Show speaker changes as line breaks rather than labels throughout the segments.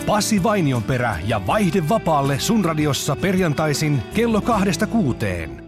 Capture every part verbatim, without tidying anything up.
Pasi Vainionperä ja Vaihde vapaalle sun radiossa perjantaisin kello kahdesta kuuteen.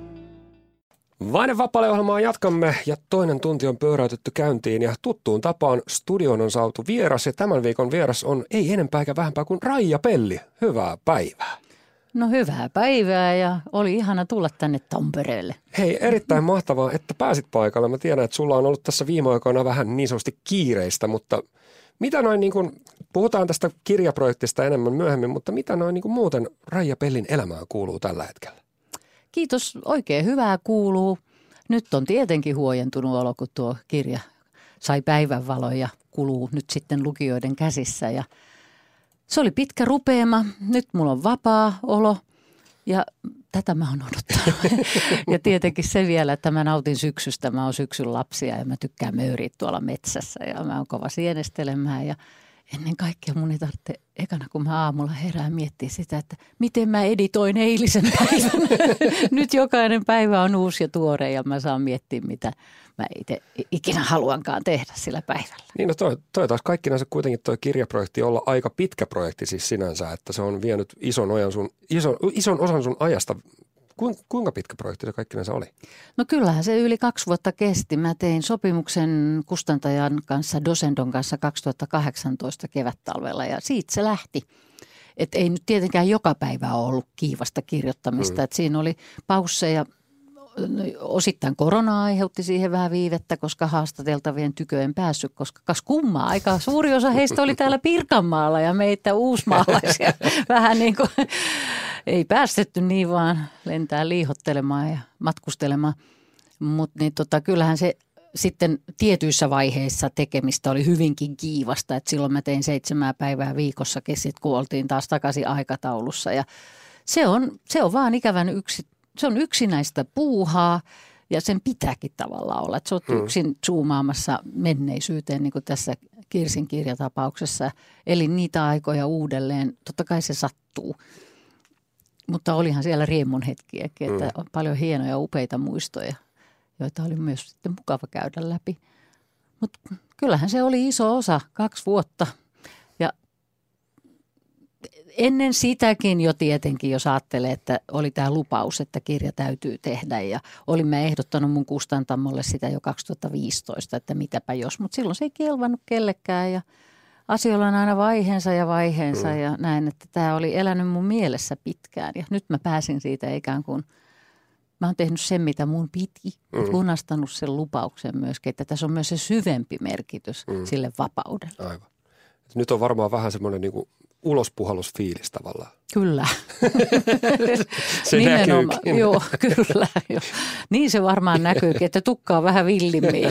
Vaihde vapaalle ohjelmaa jatkamme ja toinen tunti on pyöräytetty käyntiin ja tuttuun tapaan studioon on saatu vieras ja tämän viikon vieras on ei enempää eikä vähempää kuin Raija Pelli. Hyvää päivää.
No hyvää päivää ja oli ihana tulla tänne Tampereelle.
Hei, erittäin mahtavaa, että pääsit paikalle. Mä tiedän, että sulla on ollut tässä viime aikoina vähän niin sanotusti kiireistä, mutta mitä noin niin kuin, puhutaan tästä kirjaprojektista enemmän myöhemmin, mutta mitä noin niin kuin muuten Raija Pellin elämään kuuluu tällä hetkellä?
Kiitos, oikein hyvää kuuluu. Nyt on tietenkin huojentunut olo, kun tuo kirja sai päivänvalon ja kuluu nyt sitten lukijoiden käsissä. Ja se oli pitkä rupeama, nyt mulla on vapaa olo ja tätä mä oon odottanut. Ja tietenkin se vielä, että mä nautin syksystä, mä oon syksyn lapsia ja mä tykkään möyriä tuolla metsässä ja mä oon kova sienestelemään ja ennen kaikkea mun ei tarvitse, ekana kun mä aamulla herään miettiä sitä, että miten mä editoin eilisen päivän. Nyt jokainen päivä on uusi ja tuore ja mä saan miettiä, mitä mä itse ikinä haluankaan tehdä sillä päivällä. Niin
no toi, toi taas kaikkinensa kuitenkin toi kirjaprojekti olla aika pitkä projekti siis sinänsä, että se on vienyt ison, ojan sun, ison, ison osan sun ajasta. Kuinka pitkä projekti se kaikkinensa oli?
No kyllähän se yli kaksi vuotta kesti. Mä tein sopimuksen kustantajan kanssa, Dosendon kanssa kaksituhattakahdeksantoista kevättalvella ja siitä se lähti. Et ei nyt tietenkään joka päivä ole ollut kiivasta kirjoittamista. Mm. Et siinä oli pausseja. Osittain korona aiheutti siihen vähän viivettä, koska haastateltavien tykö en päässyt, koska kas kummaa, aika suuri osa heistä oli täällä Pirkanmaalla ja meitä uusmaalaisia vähän niin kuin ei päästetty niin vaan lentää liihottelemaan ja matkustelemaan, mutta niin tota, kyllähän se sitten tietyissä vaiheissa tekemistä oli hyvinkin kiivasta, että silloin mä tein seitsemää päivää viikossa kesit, kun oltiin taas takaisin aikataulussa ja se on, se on vaan ikävän yksi. Se on yksinäistä puuhaa ja sen pitääkin tavallaan olla, että sä oot hmm. yksin zoomaamassa menneisyyteen niin kuin tässä Kirsin kirjatapauksessa. Eli niitä aikoja uudelleen, totta kai se sattuu, mutta olihan siellä riemun hetkiäkin, että on paljon hienoja upeita muistoja, joita oli myös sitten mukava käydä läpi. Mutta kyllähän se oli iso osa, kaksi vuotta. Ennen sitäkin jo tietenkin, jos ajattelee, että oli tämä lupaus, että kirja täytyy tehdä ja olimme ehdottanut mun kustantamolle sitä jo kaksituhattaviisitoista, että mitäpä jos, mutta silloin se ei kelvannut kellekään ja asioilla on aina vaiheensa ja vaiheensa mm. ja näin, että tämä oli elänyt mun mielessä pitkään ja nyt mä pääsin siitä ikään kuin, mä oon tehnyt sen mitä mun piti, mm. lunastanut sen lupauksen myöskin, että tässä on myös se syvempi merkitys mm. sille vapaudelle.
Aivan. Nyt on varmaan vähän semmoinen niin kuin ulospuhallusfiilis tavallaan.
Kyllä.
Se näkyykin.
Joo, kyllä. Jo. Niin se varmaan näkyykin, että tukkaa vähän villimmin.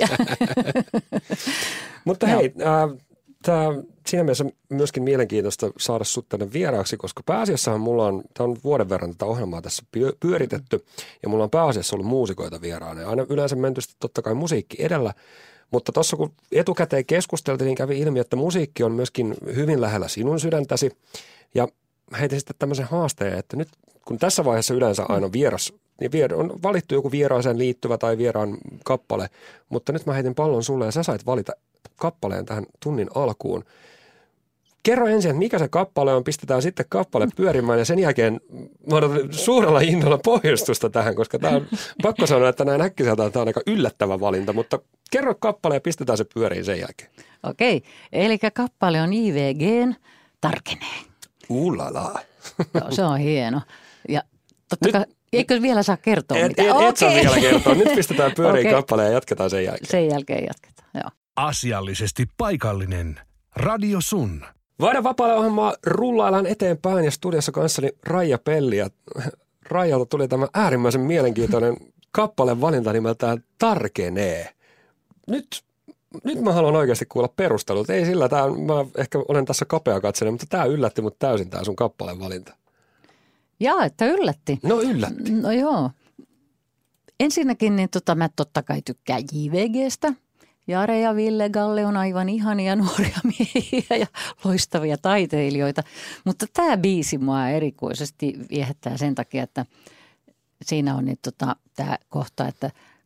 Mutta hei, äh, tämä siinä mielessä myöskin mielenkiintoista saada sut tänne vieraaksi, koska pääasiassahan mulla on, tämä on vuoden verran tätä ohjelmaa tässä pyöritetty ja mulla on pääasiassa ollut muusikoita vieraana. Ja aina yleensä menty totta kai musiikki edellä. Mutta tuossa kun etukäteen keskusteltiin, niin kävi ilmi, että musiikki on myöskin hyvin lähellä sinun sydäntäsi. Ja heitin sitten tämmöisen haasteen, että nyt kun tässä vaiheessa yleensä aina vieras, niin on valittu joku vieraaseen liittyvä tai vieraan kappale, mutta nyt mä heitin pallon sulle ja sä sait valita kappaleen tähän tunnin alkuun. Kerro ensin, että mikä se kappale on, pistetään sitten kappale pyörimään ja sen jälkeen mä odotan suurella innolla pohjustusta tähän, koska tämä on pakko sanoa, että näin äkkiseltään tämä on aika yllättävä valinta, mutta kerro kappale ja pistetään se pyöriin sen jälkeen.
Okei, eli kappale on I V G:n Tarkenee.
Uulala.
Joo, se on hieno. Ja totta kai, eikö vielä saa kertoa
et,
mitään?
Et,
okay.
et saa vielä kertoa. Nyt pistetään pyöriin okay. kappale ja jatketaan sen jälkeen.
Sen jälkeen jatketaan, joo.
Asiallisesti paikallinen. Radio Sun.
Vaihde vapaalle ohjelmaa rullaillaan eteenpäin ja studiossa kanssani Raija Pelli. Ja Raijalta tuli tämä äärimmäisen mielenkiintoinen kappale valinta nimeltään Tarkenee. Nyt, nyt mä haluan oikeasti kuulla perustelut. Ei sillä, tää, mä ehkä olen tässä kapea katselija, mutta tämä yllätti mut täysin tämä sun kappaleen valinta.
Jaa, että yllätti.
No yllätti.
No joo. Ensinnäkin niin tota, mä totta kai tykkään J V G:stä. Jare ja Ville Galle on aivan ihania nuoria miehiä ja loistavia taiteilijoita, mutta tämä biisi mua erikoisesti viehättää sen takia, että siinä on nyt tota, tämä kohta, että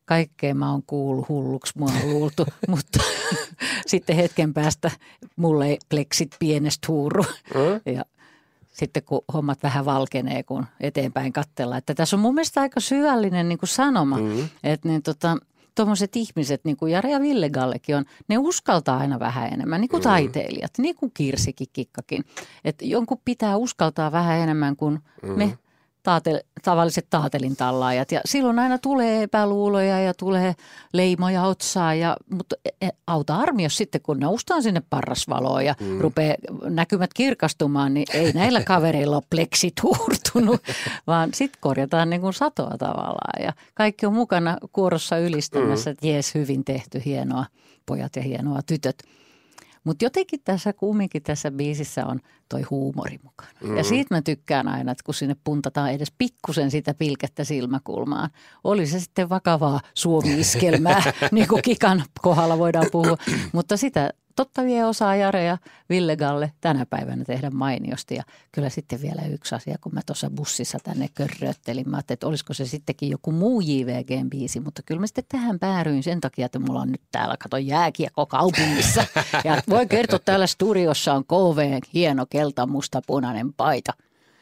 kaikkea mä oon kuullut hulluksi, mua on luultu, mutta sitten hetken päästä mulle ei pleksit pienestä huuru. Mm. Ja sitten kun hommat vähän valkenee, kun eteenpäin katsellaan. Että tässä on mun mielestä aika syvällinen niin kuin sanoma, mm. että niin tota, tuommoiset ihmiset, niin kuin Jari ja Ville Gallekin on, ne uskaltaa aina vähän enemmän, niin kuin mm. taiteilijat, niin kuin Kirsikin Kikkakin. Että jonkun pitää uskaltaa vähän enemmän kuin mm. me taatel, tavalliset taatelintallaajat. Ja silloin aina tulee epäluuloja ja tulee leimoja otsaa, ja, mutta auta armi, jos sitten kun noustaan sinne parrasvaloon ja mm. rupeaa näkymät kirkastumaan, niin ei näillä kavereilla ole pleksit huurtunut, vaan sitten korjataan niin kuin satoa tavallaan. Ja kaikki on mukana kuorossa ylistämässä, mm. että jees, hyvin tehty, hienoa pojat ja hienoa tytöt. Mutta jotenkin tässä kumminkin tässä biisissä on toi huumori mukana. Mm-hmm. Ja siitä mä tykkään aina, että kun sinne puntataan edes pikkusen sitä pilkettä silmäkulmaan. Oli se sitten vakavaa suomi-iskelmää, niin kuin Kikan kohdalla voidaan puhua. Mutta sitä totta vie osaa Jare ja Ville Galle tänä päivänä tehdä mainiosti. Ja kyllä sitten vielä yksi asia, kun mä tuossa bussissa tänne körröttelin. Mä ajattelin, että olisiko se sittenkin joku muu J V G-biisi. Mutta kyllä mä sitten tähän pääryin sen takia, että mulla on nyt täällä, kato, jääkiekko kaupungissa. Ja voi kertoa, täällä studiossa on K V, hieno kelta, musta, punainen paita.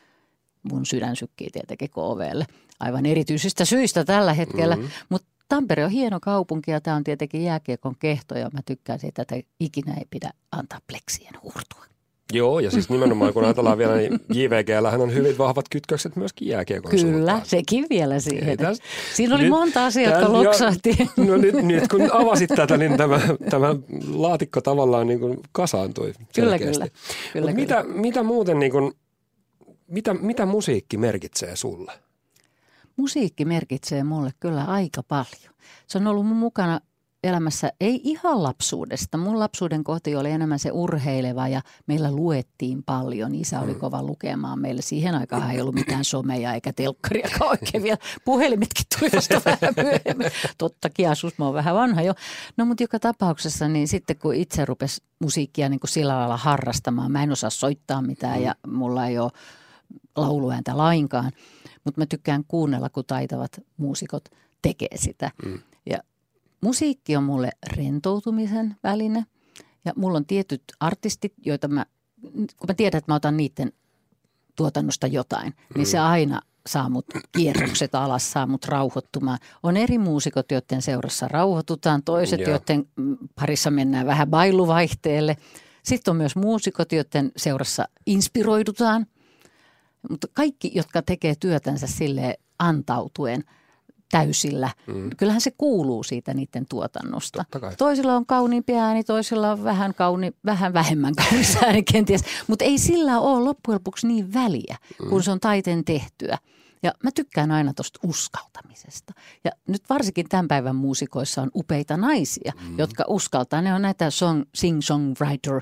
Mun sydän sykkii tietenkin K V:lle. Aivan erityisistä syistä tällä hetkellä, mm-hmm. mutta Tampere on hieno kaupunki ja tämä on tietenkin jääkiekon kehto ja mä tykkään siitä, että ikinä ei pidä antaa pleksien hurtua.
Joo, ja siis nimenomaan kun ajatellaan vielä, niin J V G:llähän on hyvin vahvat kytkökset myöskin jääkiekon
Kyllä,
suuntaan.
sekin vielä siihen. Tästä, Siinä oli nyt, monta asiaa, jotka loksahti.
No nyt, nyt kun avasit tätä, niin tämä, tämä laatikko tavallaan niin kuin kasaantui
kyllä,
selkeästi.
Kyllä, kyllä.
Mitä, mitä muuten, niin kuin, mitä, mitä musiikki merkitsee sulle?
Musiikki merkitsee mulle kyllä aika paljon. Se on ollut mun mukana elämässä, ei ihan lapsuudesta. Mun lapsuuden koti oli enemmän se urheileva ja meillä luettiin paljon. Isä oli kova lukemaan meille. Siihen aikaan ei ollut mitään someja eikä telkkariakaan oikein vielä. Puhelimetkin tuli vasta vähän myöhemmin. Tottakin asus, mä oon vähän vanha jo. No mutta joka tapauksessa niin sitten kun itse rupesi musiikkia niin kuin sillä lailla harrastamaan. Mä en osaa soittaa mitään ja mulla ei ole lauluääntä lainkaan. Mutta mä tykkään kuunnella, kun taitavat muusikot tekee sitä. Mm. Ja musiikki on mulle rentoutumisen väline. Ja mulla on tietyt artistit, joita mä, kun mä tiedän, että mä otan niiden tuotannosta jotain, mm. niin se aina saa mut kierrokset alas, saa mut rauhoittumaan. On eri muusikot, joiden seurassa rauhoitutaan, toiset, yeah. joiden parissa mennään vähän bailuvaihteelle. Sitten on myös muusikot, joiden seurassa inspiroidutaan. Mutta kaikki, jotka tekee työtänsä silleen antautuen täysillä, mm. kyllähän se kuuluu siitä niiden tuotannosta. Toisilla on kauniimpi ääni, toisilla on vähän, kauni, vähän vähemmän kaunis ääni kenties, mutta ei sillä ole loppujen lopuksi niin väliä, mm. kun se on taiteen tehtyä. Ja mä tykkään aina tuosta uskaltamisesta. Ja nyt varsinkin tämän päivän muusikoissa on upeita naisia, mm. jotka uskaltaa. Ne on näitä song, sing-songwriter,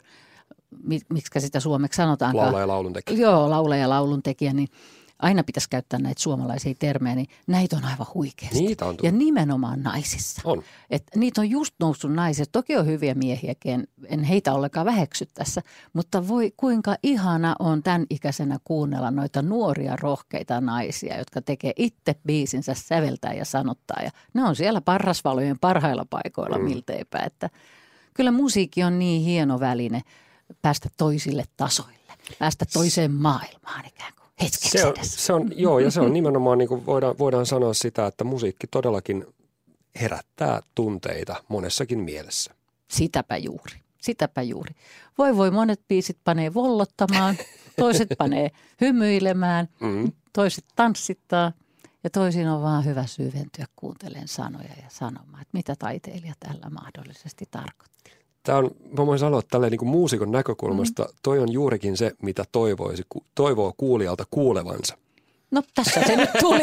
miksi sitä suomeksi sanotaankaan.
Laulaja ja lauluntekijä.
Joo, laulaja ja lauluntekijä, niin aina pitäisi käyttää näitä suomalaisia termejä, niin näitä on aivan huikeasti.
Niitä on.
Ja nimenomaan naisissa.
On.
Et niitä on just noussut naiset. Toki on hyviä miehiäkin, en heitä ollenkaan väheksy tässä, mutta voi kuinka ihana on tämän ikäisenä kuunnella noita nuoria rohkeita naisia, jotka tekee itse biisinsä, säveltää ja sanottaa. Ja ne on siellä parrasvalojen parhailla paikoilla mm. milteipä, että kyllä musiikki on niin hieno väline päästä toisille tasoille, päästä toiseen maailmaan ikään kuin hetkeksi
se on,
edes.
Se on, joo, ja se on nimenomaan, niin kuin voidaan, voidaan sanoa sitä, että musiikki todellakin herättää tunteita monessakin mielessä.
Sitäpä juuri, sitäpä juuri. Voi voi, monet biisit panee vollottamaan, toiset panee hymyilemään, mm. toiset tanssittaa ja toisin on vaan hyvä syventyä kuuntelemaan sanoja ja sanomaan, että mitä taiteilija tällä mahdollisesti tarkoittaa.
Tämä on, mä voin sanoa, että tälleen niin kuin muusikon näkökulmasta mm. toi on juurikin se, mitä toivoisi, toivoo kuulijalta kuulevansa.
No tässä se nyt tuli,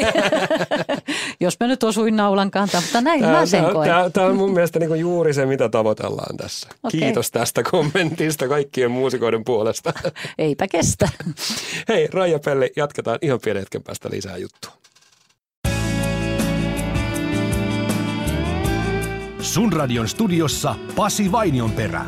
jos mä nyt osuin naulan kantaan, mutta näin tämä, mä sen koen.
Tämä, tämä on mun mielestä niin kuin juuri se, mitä tavoitellaan tässä. Okay. Kiitos tästä kommentista kaikkien muusikoiden puolesta.
Eipä kestä.
Hei, Raija Pelli, jatketaan ihan pienen hetken päästä lisää juttua.
Sun radion studiossa Pasi Vainionperä.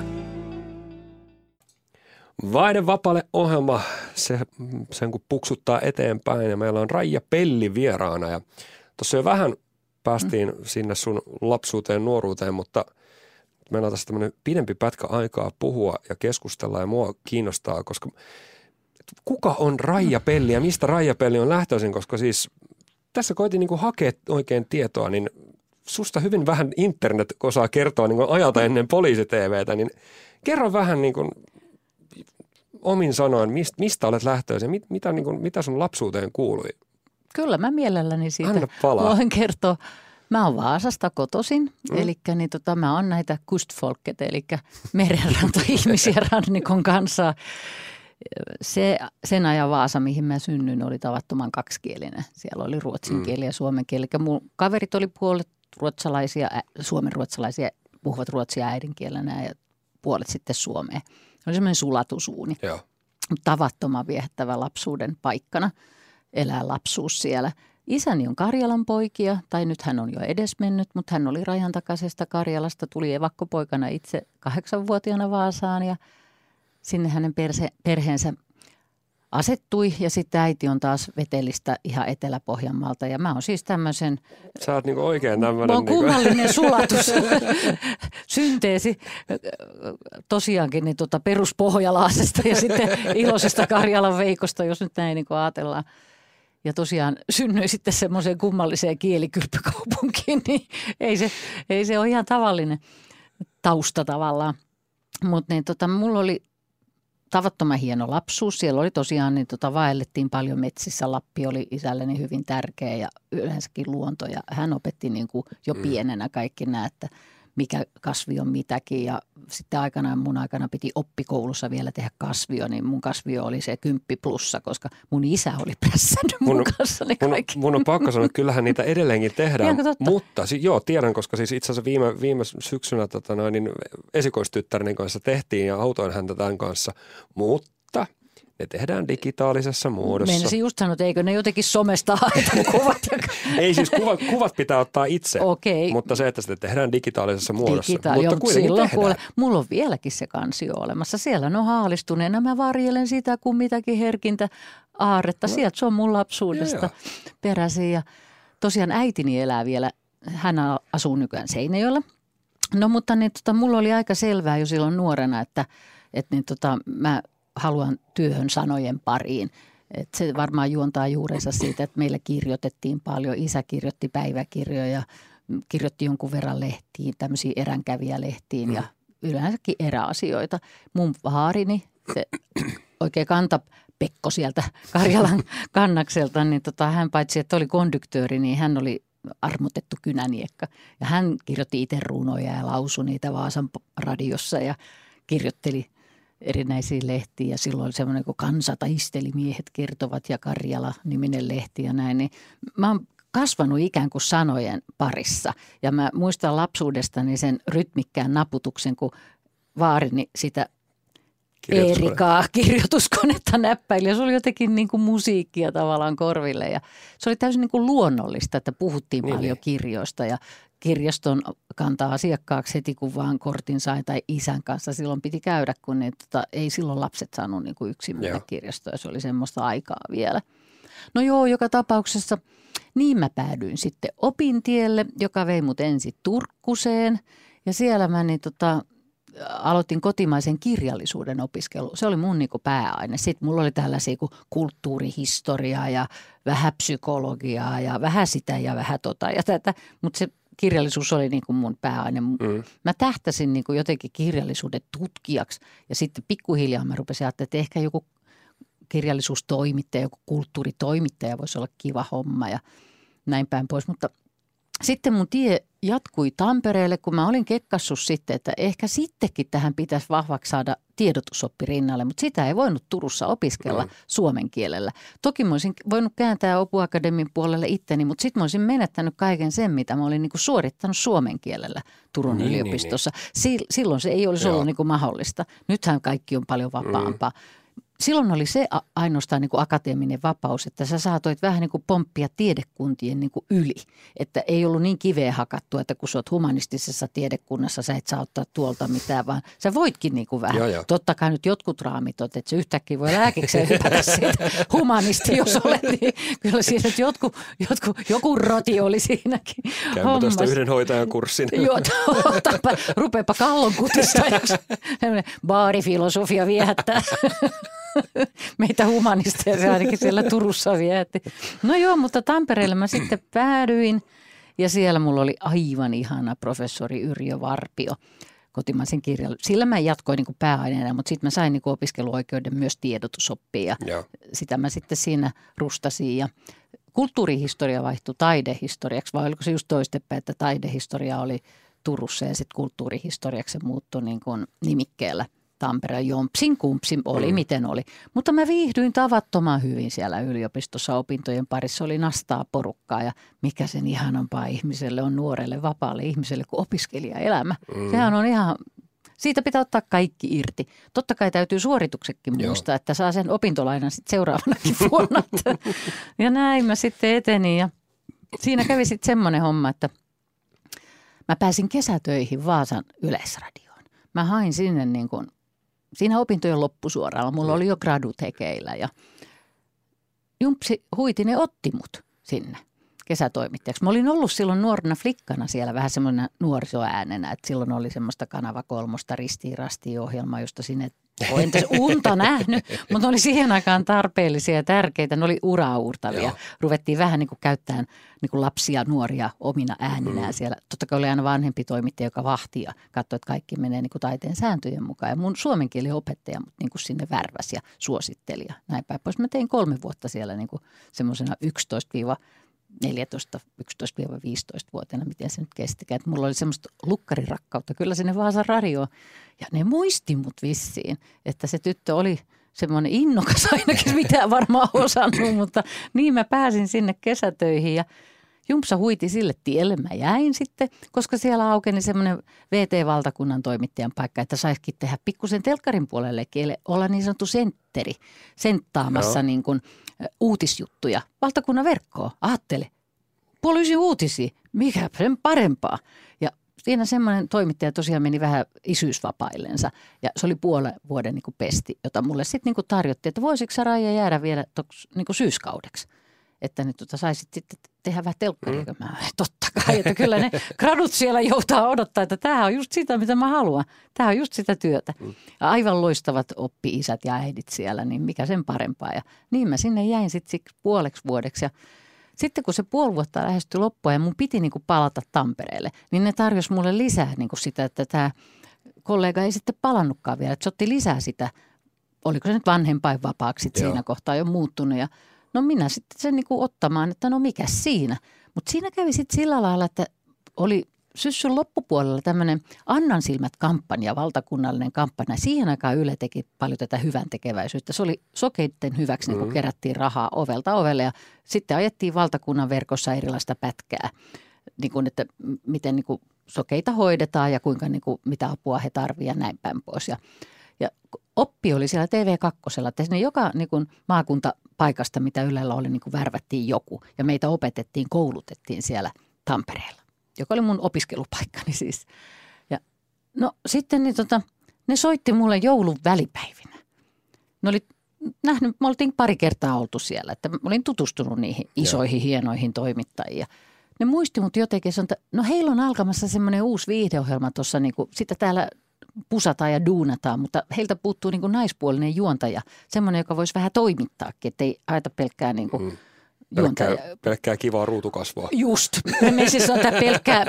Vaihde vapaalle ohjelma, se, sen kun puksuttaa eteenpäin ja meillä on Raija Pelli vieraana ja tuossa jo vähän päästiin mm. sinne sun lapsuuteen, nuoruuteen, mutta meillä on tässä tämmöinen pidempi pätkä aikaa puhua ja keskustella ja mua kiinnostaa, koska kuka on Raija Pelli ja mistä Raija Pelli on lähtöisin, koska siis tässä koitin niin kuin hakea oikein tietoa, niin susta hyvin vähän internet osaa kertoa niin kuin ajalta ennen poliisi-tv:tä, niin kerro vähän niin kuin omin sanoin, mistä, mistä olet lähtöisin, mit, mitä, niin kuin, mitä sun lapsuuteen kuului?
Kyllä mä mielelläni siitä voin kertoa. Mä oon Vaasasta kotoisin, mm. eli niin tota, mä oon näitä kustfolket, eli merenranta-ihmisiä rannikon kanssa. Se, sen ajan Vaasa, mihin mä synnyin, oli tavattoman kaksikielinen. Siellä oli ruotsin kieli mm. ja suomen kieli. Eli mun kaverit oli puolet ruotsalaisia, ä, suomenruotsalaisia, puhuvat ruotsia äidinkielenä ja puolet sitten suomea. Oli semmoinen sulatusuuni. Joo. Tavattoman viehättävä lapsuuden paikkana elää lapsuus siellä. Isäni on Karjalan poikia, tai nyt hän on jo edesmennyt, mutta hän oli rajan takaisesta Karjalasta, tuli evakkopoikana itse kahdeksanvuotiaana Vaasaan ja sinne hänen perse, perheensä asettui ja sitten äiti on taas Vetelistä ihan Etelä-Pohjanmaalta ja mä oon siis tämmöisen.
Sä oot niinku oikein tämmöinen.
Mä oon kummallinen niinku sulatus, synteesi tosiaankin niin tota peruspohjalaisesta ja sitten iloisesta Karjalan Veikosta, jos nyt näin niin kuin ajatellaan. Ja tosiaan synnyin sitten semmoiseen kummalliseen kielikylpykaupunkiin, niin ei se, ei se ole ihan tavallinen tausta tavallaan. Mutta niin tota, mulla oli tavattoman hieno lapsuus. Siellä oli tosiaan, niin tota, vaellettiin paljon metsissä. Lappi oli isälleni hyvin tärkeä ja yleensäkin luonto. Ja hän opetti niin kuin jo pienenä kaikki nämä, että mikä kasvi on mitäkin. Ja sitten aikanaan mun aikana piti oppikoulussa vielä tehdä kasvio, niin mun kasvio oli se kymppi plussa, koska mun isä oli prässännyt mun, mun kanssa ne kaikki.
Mun, mun on pakko sanoa, että kyllähän niitä edelleenkin tehdään, mutta si, joo, tiedän, koska siis itse asiassa viime, viime syksynä tota noin, niin esikoistyttäreni kanssa tehtiin ja autoin häntä tämän kanssa, mutta ne tehdään digitaalisessa muodossa.
Meinasin just sanoa, että eikö ne jotenkin somesta haeta kuvat?
Ei siis kuvat, kuvat pitää ottaa itse,
okay.
mutta se, että sitä tehdään digitaalisessa muodossa.
Digita-
mutta
joo,
kuitenkin
silloin
tehdään.
Kuule, mulla on vieläkin se kansio olemassa. Siellä on haalistuneena. Mä varjelen sitä kuin mitäkin herkintä aarretta. No. Sieltä se on mun lapsuudesta peräisin. Ja tosiaan äitini elää vielä. Hän asuu nykyään Seinäjoella. No mutta niin, tota, mulla oli aika selvää jo silloin nuorena, että, että niin, tota, mä haluan työhön sanojen pariin. Et se varmaan juontaa juurensa siitä, että meillä kirjoitettiin paljon. Isä kirjoitti päiväkirjoja, kirjoitti jonkun verran lehtiin, tämmöisiä eränkävijälehtiin ja yleensäkin eräasioita. Mun vaarini, se oikein kantapekko sieltä Karjalan kannakselta, niin tota, hän paitsi, että oli konduktööri, niin hän oli armotettu kynäniekka. Ja hän kirjoitti itse runoja ja lausui niitä Vaasan radiossa ja kirjoitteli erinäisiin lehtiin ja silloin oli semmoinen kuin Kansa taisteli, miehet kertovat ja Karjala-niminen lehti ja näin. Niin mä oon kasvanut ikään kuin sanojen parissa ja mä muistan lapsuudestani sen rytmikkään naputuksen, kun vaarini sitä Eerikaa kirjoituskonetta näppäili ja se oli jotenkin niin kuin musiikkia tavallaan korville ja se oli täysin niin kuin luonnollista, että puhuttiin niin, paljon niin. kirjoista ja kirjaston kantaa asiakkaaksi heti, kun vaan kortin sai tai isän kanssa silloin piti käydä, kun ne, tota, ei silloin lapset saanut niin kuin yksin mennä kirjastoon. Se oli semmoista aikaa vielä. No joo, joka tapauksessa niin mä päädyin sitten opintielle, joka vei mut ensin Turkkuseen ja siellä mä niin tota, aloitin kotimaisen kirjallisuuden opiskelu. Se oli mun niin kuin pääaine. Sitten mulla oli tällaisia kuin kulttuurihistoriaa ja vähän psykologiaa ja vähän sitä ja vähän tota ja tätä, mutta se kirjallisuus oli niin kuin mun pääaine. Mm. Mä tähtäsin niin kuin jotenkin kirjallisuuden tutkijaksi ja sitten pikkuhiljaa mä rupesin ajattelemaan, että ehkä joku kirjallisuustoimittaja, joku kulttuuritoimittaja voisi olla kiva homma ja näin päin pois. Mutta sitten mun tie jatkui Tampereelle, kun mä olin kekkassut sitten, että ehkä sittenkin tähän pitäisi vahvaksi saada tiedotusoppi rinnalle, mutta sitä ei voinut Turussa opiskella mm. suomen kielellä. Toki mä olisin voinut kääntää Opu Akademin puolelle itteni, mutta sitten mä olisin menettänyt kaiken sen, mitä mä olin niin kuin suorittanut suomen kielellä Turun niin, yliopistossa. Niin, niin. Silloin se ei olisi Joo. ollut niin kuin mahdollista. Nythän kaikki on paljon vapaampaa. Mm. silloin oli se ainoastaan niin kuin akateeminen vapaus, että sä saatoit vähän niin kuin pomppia tiedekuntien niin kuin yli. Että ei ollut niin kiveä hakattua, että kun sä oot humanistisessa tiedekunnassa, sä et saa ottaa tuolta mitään, vaan sä voitkin niin kuin vähän. Joo, joo. Totta kai nyt jotkut raamit oot, että se yhtäkkiä voi lääkikseen hypätä siitä humanisti, jos olet, niin kyllä siinä että jotkut, jotkut, joku roti oli siinäkin.
Käymme tuosta yhden hoitajan kurssin.
Joo, otapa, rupeepa kallon kutista, baarifilosofia viehättää. Meitä humanisteja se ainakin siellä Turussa vietti. No joo, mutta Tampereelle mä sitten päädyin ja siellä mulla oli aivan ihana professori Yrjö Varpio kotimaisen kirjan. Sillä mä jatkoin niin kuin pääaineena, mutta sitten mä sain niin kuin opiskeluoikeuden myös tiedotusoppia. Ja sitä mä sitten siinä rustasin ja kulttuurihistoria vaihtui taidehistoriaksi, vai oliko se just toistepäin, että taidehistoria oli Turussa ja sitten kulttuurihistoriaksi se muuttui niin kuin nimikkeellä. Tampereen jompsin kumpsin oli mm. miten oli. Mutta mä viihdyin tavattoman hyvin siellä yliopistossa opintojen parissa. Oli nastaa porukkaa ja mikä sen ihanampaa ihmiselle on nuorelle vapaalle ihmiselle kuin opiskelijaelämä. Mm. Sehän on ihan, siitä pitää ottaa kaikki irti. Totta kai täytyy suorituksetkin muistaa, Joo. että saa sen opintolainan sitten seuraavanakin vuonna. Ja näin mä sitten etenin ja siinä kävi sitten semmoinen homma, että mä pääsin kesätöihin Vaasan Yleisradioon. Mä hain sinne niin kuin siinä opintojen loppusuoralla. Mulla oli jo gradu tekeillä ja Jumpsi Huitinen otti mut sinne kesätoimittajaksi. Mä olin ollut silloin nuorena flikkana siellä vähän semmoinen nuorisoäänenä, että silloin oli semmoista Kanava kolmosta ristiin rastiin -ohjelmaa, josta sinne olen tässä unta nähnyt, mutta ne oli siihen aikaan tarpeellisia ja tärkeitä. Ne oli ura-uurtavia. Joo. Ruvettiin vähän niin kuin käyttämään niin kuin lapsia, nuoria omina ääninään mm. siellä. Totta kai oli aina vanhempi toimittaja, joka vahti ja katsoi, että kaikki menee niin kuin taiteen sääntöjen mukaan. Ja mun suomen kielen opettaja mut niin kuin sinne värväsi ja suositteli ja näin päin pois. Mä tein kolme vuotta siellä niin kuin semmoisena yksitoista neljätoista, yksitoista viisitoista-vuotiaana, miten se nyt kestikään. Että mulla oli semmoista lukkarirakkautta kyllä sinne Vaasan radioon. Ja ne muisti mut vissiin, että se tyttö oli semmoinen innokas ainakin, mitä varmaan osannut, mutta niin mä pääsin sinne kesätöihin ja Jumpsa huiti sille tielle. Mä jäin sitten, koska siellä aukeni semmoinen V T-valtakunnan toimittajan paikka, että saisikin tehdä pikkusen telkkarin puolellekin, olla niin sanottu sentteri, senttaamassa no. niin kuin uutisjuttuja valtakunnan verkkoon. Ajattele, poliisi uutisia, mikä sen parempaa. Ja siinä semmoinen toimittaja tosiaan meni vähän isyysvapaillensa ja se oli puolen vuoden niin kuin pesti, jota mulle sitten niin kuin tarjottiin, että voisiko sä Raija jäädä vielä toks, niin kuin syyskaudeksi. Että nyt tuota saisit sitten tehdä vähän telkkaria. Mm. Mä, totta kai, että kyllä ne gradut siellä joutaa odottaa, että tämähän on just sitä, mitä mä haluan. Tämä on just sitä työtä. Mm. Ja aivan loistavat oppi-isät ja äidit siellä, niin mikä sen parempaa. Ja niin mä sinne jäin sitten puoleksi vuodeksi. Ja sitten kun se puoli vuotta lähestyi loppua ja mun piti niin kuin palata Tampereelle, niin ne tarjosi mulle lisää niin kuin sitä, että tämä kollega ei sitten palannutkaan vielä. Että se otti lisää sitä, oliko se nyt vanhempainvapaaksi siinä kohtaa jo muuttunut ja no minä sitten sen niin kuin ottamaan, että no mikä siinä. Mutta siinä kävi sitten sillä lailla, että oli syssyn loppupuolella tämmöinen Annan silmät-kampanja, valtakunnallinen kampanja. Siihen aikaan Yle teki paljon tätä hyvän tekeväisyyttä. Se oli sokeitten hyväksi, niin kun mm-hmm. kerättiin rahaa ovelta ovelle ja sitten ajettiin valtakunnan verkossa erilaista pätkää, niin kuin, että miten niin kuin sokeita hoidetaan ja kuinka niin kuin, mitä apua he tarvitsevat ja näin päin pois. Ja, ja oppi oli siellä T V kaksi, että sinne joka niin kuin maakuntapaikasta, mitä Ylellä oli, niin kuin värvättiin joku ja meitä opetettiin, koulutettiin siellä Tampereella, joka oli mun opiskelupaikkani siis. Ja no sitten niin tota, ne soitti mulle joulun välipäivinä. Ne oli nähnyt, me oltiin pari kertaa oltu siellä, että mä olin tutustunut niihin isoihin, Joo. hienoihin toimittajiin. Ne muisti mut jotenkin, että no heillä on alkamassa semmoinen uusi viihdeohjelma tuossa, niin kuin, sitä täällä pusataan ja duunataan, mutta heiltä puuttuu niin kuin naispuolinen juontaja, semmoinen, joka voisi vähän toimittaakin, ettei ajata pelkkää niin kuin mm.
Pelkkää, pelkkää kivaa ruutukasvua.
Just. Me siis on tämä pelkkää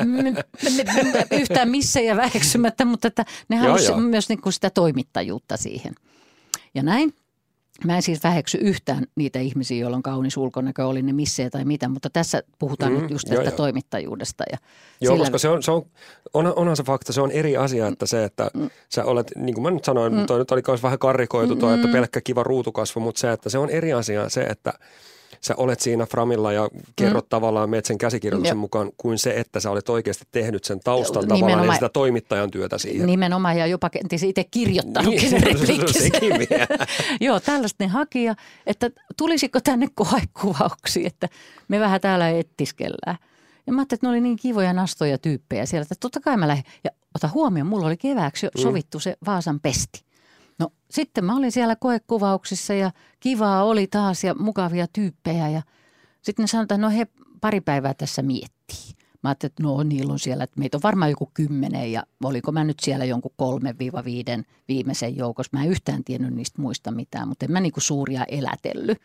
yhtään missä ja väheksymättä, mutta että ne halusivat myös niin kuin sitä toimittajuutta siihen. Ja näin. Mä en siis väheksy yhtään niitä ihmisiä, joilla on kaunis ulkonäkö, oli ne missejä tai mitä, mutta tässä puhutaan mm, nyt just tästä joo, toimittajuudesta. Ja
joo,
sillä...
koska se on, se on, on, onhan se fakta, se on eri asia, että se, että mm. sä olet, niin kuin mä nyt sanoin, mm. toi nyt oli myös vähän karrikoitu toi, mm. että pelkkä kiva ruutukasvu, mutta se, että se on eri asia se, että sä olet siinä framilla ja kerrot mm. tavallaan meet sen käsikirjoituksen
mm.
mukaan kuin se, että sä olet oikeasti tehnyt sen taustan
Nimenomaan,
tavallaan ja sitä toimittajan työtä siihen.
Nimenomaan ja jopa kenties itse kirjoittanutkin
niin,
sen repliikkinsä.
Se
Joo, tällaista ne haki ja että tulisiko tänne koekuvauksia, että me vähän täällä ettiskellään. Ja mä ajattelin, että ne oli niin kivoja nastoja tyyppejä siellä, että totta kai mä lähdin. Ja ota huomioon, mulla oli kevääksi jo sovittu se Vaasan pesti. No sitten mä olin siellä koekuvauksissa ja kivaa oli taas ja mukavia tyyppejä. Ja sitten ne sanoivat, että no he pari päivää tässä miettii. Mä ajattelin, että no niillä on siellä, että meitä on varmaan joku kymmenen ja oliko mä nyt siellä jonkun kolme viiva viiden viimeisen joukossa. Mä en yhtään tiennyt niistä muista mitään, mutta en mä niinku suuria elätellyt.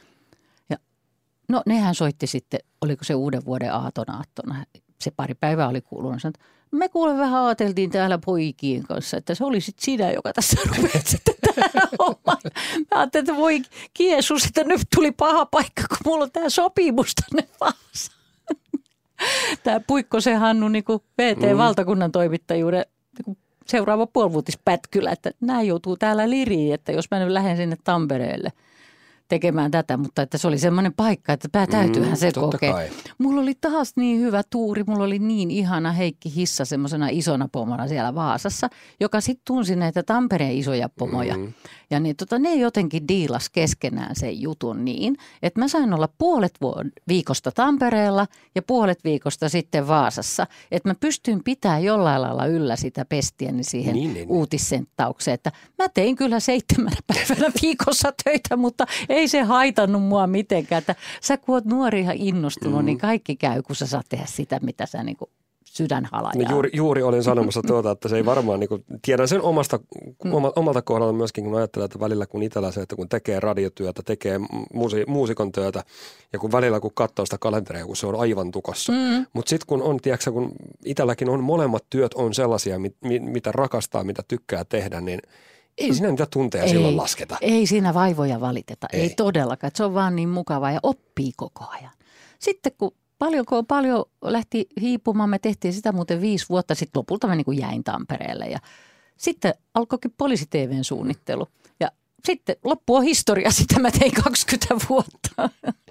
No nehän soitti sitten, oliko se uuden vuoden aatonaattona, se pari päivää oli kuulunut. Sanoin, me kuule vähän ajateltiin täällä poikien kanssa, että se oli sitten sinä, joka tässä rupeat sitten tähän hommaan. Mä ajattelin, että voi Kiesus, että nyt tuli paha paikka, kun mulla on tämä sopimus tänne Vaasaan. Tämä Puikkosen Hannu niin kuin V T-valtakunnan toimittajuuden niin seuraava puolivuotispätkylä, että nämä joutuu täällä liriin, että jos mä nyt lähden sinne Tampereelle tekemään tätä, mutta että se oli semmoinen paikka, että pää täytyyhän mm, se kokea. Kai. Mulla oli taas niin hyvä tuuri, mulla oli niin ihana Heikki Hissa semmoisena isona pomona siellä Vaasassa, joka sitten tunsi näitä Tampereen isoja pomoja. Mm. Ja niin, tota, ne jotenkin diilas keskenään sen jutun niin, että mä sain olla puolet viikosta Tampereella ja puolet viikosta sitten Vaasassa. Että mä pystyin pitämään jollain lailla yllä sitä pestiäni siihen niin, niin, uutissenttaukseen, että mä tein kyllä seitsemänä päivänä viikossa töitä, mutta ei se haitannut mua mitenkään, että sä kun oot nuori ja innostunut, mm. niin kaikki käy, kun sä saat tehdä sitä, mitä sä niin kuin sydänhalajaa.
Juuri, juuri olin sanomassa tuota, että se ei varmaan, niin kuin, tiedän sen omasta, mm. omalta kohdalla myöskin, kun ajattelen, että välillä kun itsellä se, että kun tekee radiotyötä, tekee muusi, muusikon työtä ja kun välillä kun katsoo sitä kalenteria, kun se on aivan tukossa. Mm. Mutta sitten kun on, tiedätkö, kun itselläkin on molemmat työt on sellaisia, mit, mit, mitä rakastaa, mitä tykkää tehdä, niin ei siinä niitä tunteja ei, silloin lasketa.
Ei siinä vaivoja valiteta, ei, ei todellakaan. Se on vaan niin mukavaa ja oppii koko ajan. Sitten kun paljon, kun paljon lähti hiipumaan, me tehtiin sitä muuten viisi vuotta, sitten lopulta mä niin kuin jäin Tampereelle. Ja sitten alkoikin Poliisi-T V:n suunnittelu. Ja sitten loppu on historia, sitä mä tein kaksikymmentä vuotta.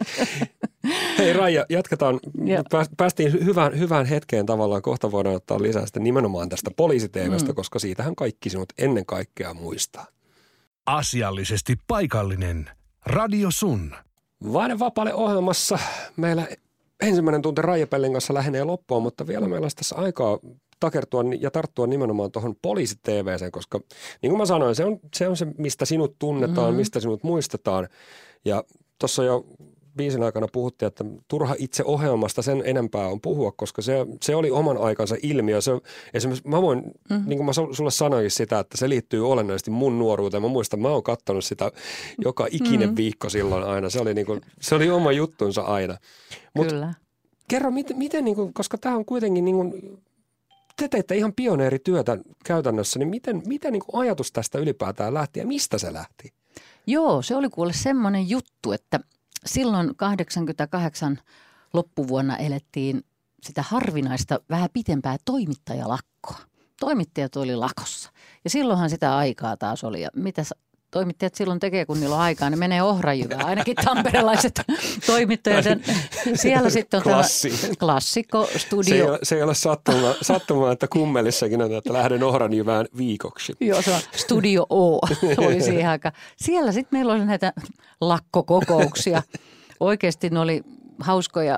Hei Raija, jatketaan. Päästiin hyvään, hyvään hetkeen tavallaan. Kohta voidaan ottaa lisää sitten nimenomaan tästä Poliisi-T V:stä, mm. koska siitähän kaikki sinut ennen kaikkea muistaa.
Asiallisesti paikallinen. Radio Sun.
Vaihde vapaalle ohjelmassa meillä ensimmäinen tunti Raija Pellin kanssa lähenee loppuun, mutta vielä meillä olisi tässä aikaa takertua ja tarttua nimenomaan tuohon Poliisi-T V:seen, koska niin kuin mä sanoin, se on se, on se mistä sinut tunnetaan, mm-hmm. mistä sinut muistetaan. Ja tuossa jo biisin aikana puhuttiin, että turha itse ohjelmasta sen enempää on puhua, koska se, se oli oman aikansa ilmiö. Se, esimerkiksi mä voin, mm-hmm. niin kuin mä sulle sanoin sitä, että se liittyy olennaisesti mun nuoruuteen. Mä muistan, mä oon katsonut sitä joka ikinen mm-hmm. viikko silloin aina. Se oli, niin kuin, se oli oma juttunsa aina. Mut
Kyllä.
Kerro, miten, miten niin kuin, koska tämä on kuitenkin, niin kuin, te teitte ihan pioneerityötä käytännössä, niin miten, miten niin kuin ajatus tästä ylipäätään lähti ja mistä se lähti?
Joo, se oli kuule semmoinen juttu, että silloin kahdeksankymmentäkahdeksan loppuvuonna elettiin sitä harvinaista vähän pitempää toimittajalakkoa. Toimittajat oli lakossa ja silloinhan sitä aikaa taas oli ja mitä toimittajat silloin tekee, kun niillä on aikaa, ne menee ohrajyvään. Ainakin tamperelaiset toimittajat. Siellä sitten on
Klassi.
tämä klassikko studio.
Se ei ole, se ei ole sattuma, sattuma, että kummelissakin on, että lähden ohrajyvään viikoksi.
Joo, se on Studio O oli siihen aikaan. Siellä sitten meillä oli näitä lakkokokouksia. Oikeasti ne oli hauskoja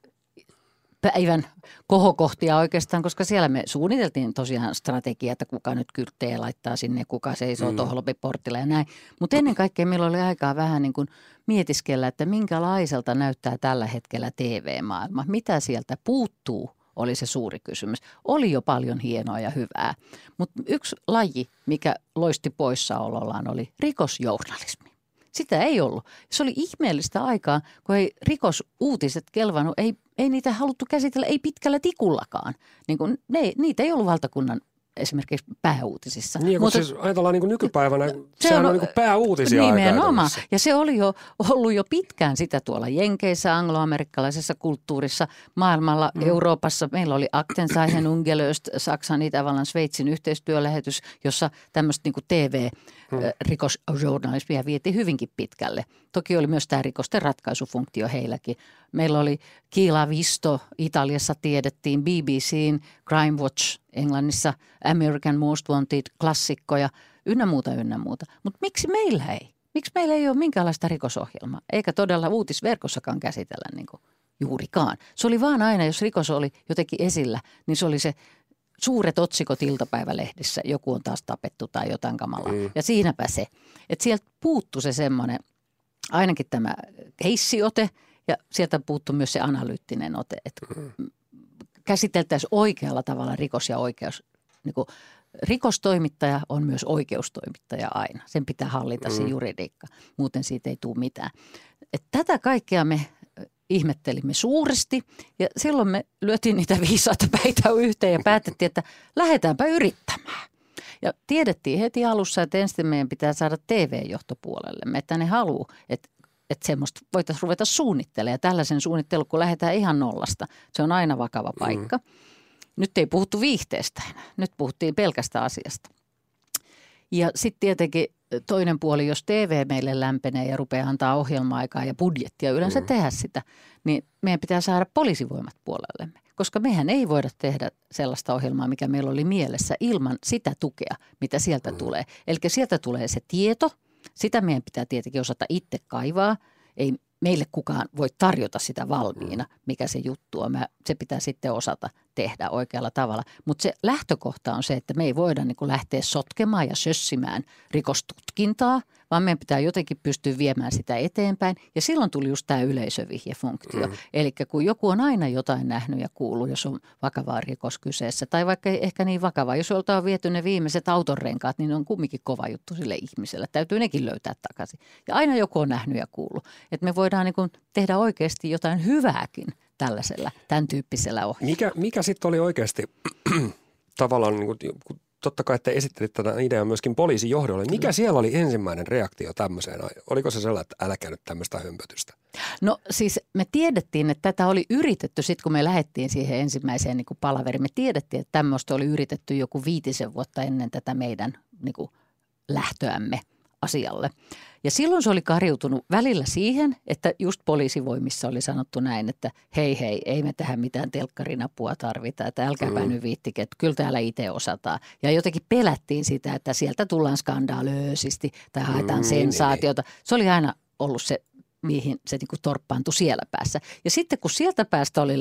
päivän kohokohtia oikeastaan, koska siellä me suunniteltiin tosiaan strategiaa, että kuka nyt kylttejä laittaa sinne, kuka seisoo mm. tohlopiportilla ja näin. Mutta ennen kaikkea meillä oli aikaa vähän niin kuin mietiskellä, että minkälaiselta näyttää tällä hetkellä T V-maailma. Mitä sieltä puuttuu, oli se suuri kysymys. Oli jo paljon hienoa ja hyvää, mutta yksi laji, mikä loisti poissaolollaan, oli rikosjournalismi. Sitä ei ollut. Se oli ihmeellistä aikaa, kun ei rikosuutiset kelvannut, ei, ei niitä haluttu käsitellä, ei pitkällä tikullakaan. Niin kun ne, niitä ei ollut valtakunnan esimerkiksi pääuutisissa.
Niin,
mutta
siis ajatellaan niin kuin nykypäivänä,
se
sehän on,
on
niin kuin pääuutisia
nimenomaan. Ja se oli jo ollut jo pitkään sitä tuolla Jenkeissä, angloamerikkalaisessa kulttuurissa, maailmalla, mm. Euroopassa. Meillä oli Aktenzeichen Ungelöst, Saksan, Itävallan, Sveitsin yhteistyölähetys, jossa tämmöistä niin kuin T V-rikosjournalismia vietiin hyvinkin pitkälle. Toki oli myös tämä rikosten ratkaisufunktio heilläkin. Meillä oli Kila Visto, Italiassa tiedettiin, B B C:n Crime Watch, Englannissa American Most Wanted, klassikkoja, ynnä muuta, ynnä muuta. Mutta miksi meillä ei? Miksi meillä ei ole minkäänlaista rikosohjelmaa? Eikä todella uutisverkossakaan käsitellä niin kuin juurikaan. Se oli vaan aina, jos rikos oli jotenkin esillä, niin se oli se suuret otsikot iltapäivälehdissä, joku on taas tapettu tai jotain kamalaa. Mm. Ja siinäpä se, että sieltä puuttui se semmoinen, ainakin tämä keissiote ja sieltä puuttui myös se analyyttinen ote, että mm. käsiteltäisiin oikealla tavalla rikos ja oikeus. Niin kuin rikostoimittaja on myös oikeustoimittaja aina. Sen pitää hallita mm. se juridiikka, muuten siitä ei tule mitään. Et tätä kaikkea me ihmettelimme suuresti ja silloin me lyötiin niitä viisaita päitä yhteen ja päätettiin, että lähdetäänpä yrittämään. Ja tiedettiin heti alussa, että ensin meidän pitää saada T V-johtopuolelle, että ne haluaa, että, että semmoista voitaisiin ruveta suunnittelemaan. Ja tällaisen suunnittelu, kun lähdetään ihan nollasta, se on aina vakava paikka. Mm. Nyt ei puhuttu viihteestä enää, nyt puhuttiin pelkästä asiasta. Ja sitten tietenkin toinen puoli, jos T V meille lämpenee ja rupeaa antaa ohjelma-aikaa ja budjettia yleensä mm. tehdä sitä, niin meidän pitää saada poliisivoimat puolellemme. Koska mehän ei voida tehdä sellaista ohjelmaa, mikä meillä oli mielessä ilman sitä tukea, mitä sieltä mm. tulee. Eli sieltä tulee se tieto, sitä meidän pitää tietenkin osata itse kaivaa. Ei meille kukaan voi tarjota sitä valmiina, mikä se juttu on. Se pitää sitten osata tehdä oikealla tavalla. Mutta se lähtökohta on se, että me ei voida niin kuin lähteä sotkemaan ja sössimään rikostutkintaa, vaan meidän pitää jotenkin pystyä viemään sitä eteenpäin. Ja silloin tuli just tämä yleisövihjefunktio. Mm. Eli kun joku on aina jotain nähnyt ja kuullut, jos on vakavaa rikos kyseessä, tai vaikka ei ehkä niin vakavaa, jos jolta on viety ne viimeiset autonrenkaat, niin ne on kumminkin kova juttu sille ihmiselle. Täytyy nekin löytää takaisin. Ja aina joku on nähnyt ja kuullut. Että me voidaan niin kuin tehdä oikeasti jotain hyvääkin tällaisella, tämän tyyppisellä ohjelmalla.
Mikä, mikä sitten oli oikeasti tavallaan, niin kuin, totta kai te esittelit tätä ideaa myöskin poliisin johdolle. Mikä siellä oli ensimmäinen reaktio tämmöiseen? Oliko se sellainen, että älkää nyt tämmöistä hömpötystä?
No siis me tiedettiin, että tätä oli yritetty sitten, kun me lähdettiin siihen ensimmäiseen niin kuin palaveriin. Me tiedettiin, että tämmöistä oli yritetty joku viitisen vuotta ennen tätä meidän niin kuin lähtöämme asialle. Ja silloin se oli kariutunut välillä siihen, että just poliisivoimissa oli sanottu näin, että hei hei, ei me tähän mitään telkkarinapua tarvita, että älkääpä mm. nyt viittikin, että kyllä täällä itse osataan. Ja jotenkin pelättiin sitä, että sieltä tullaan skandaalöösisti tai haetaan mm, sensaatiota. Se oli aina ollut se, mihin se niin kuin torppaantui siellä päässä. Ja sitten kun sieltä päästä oli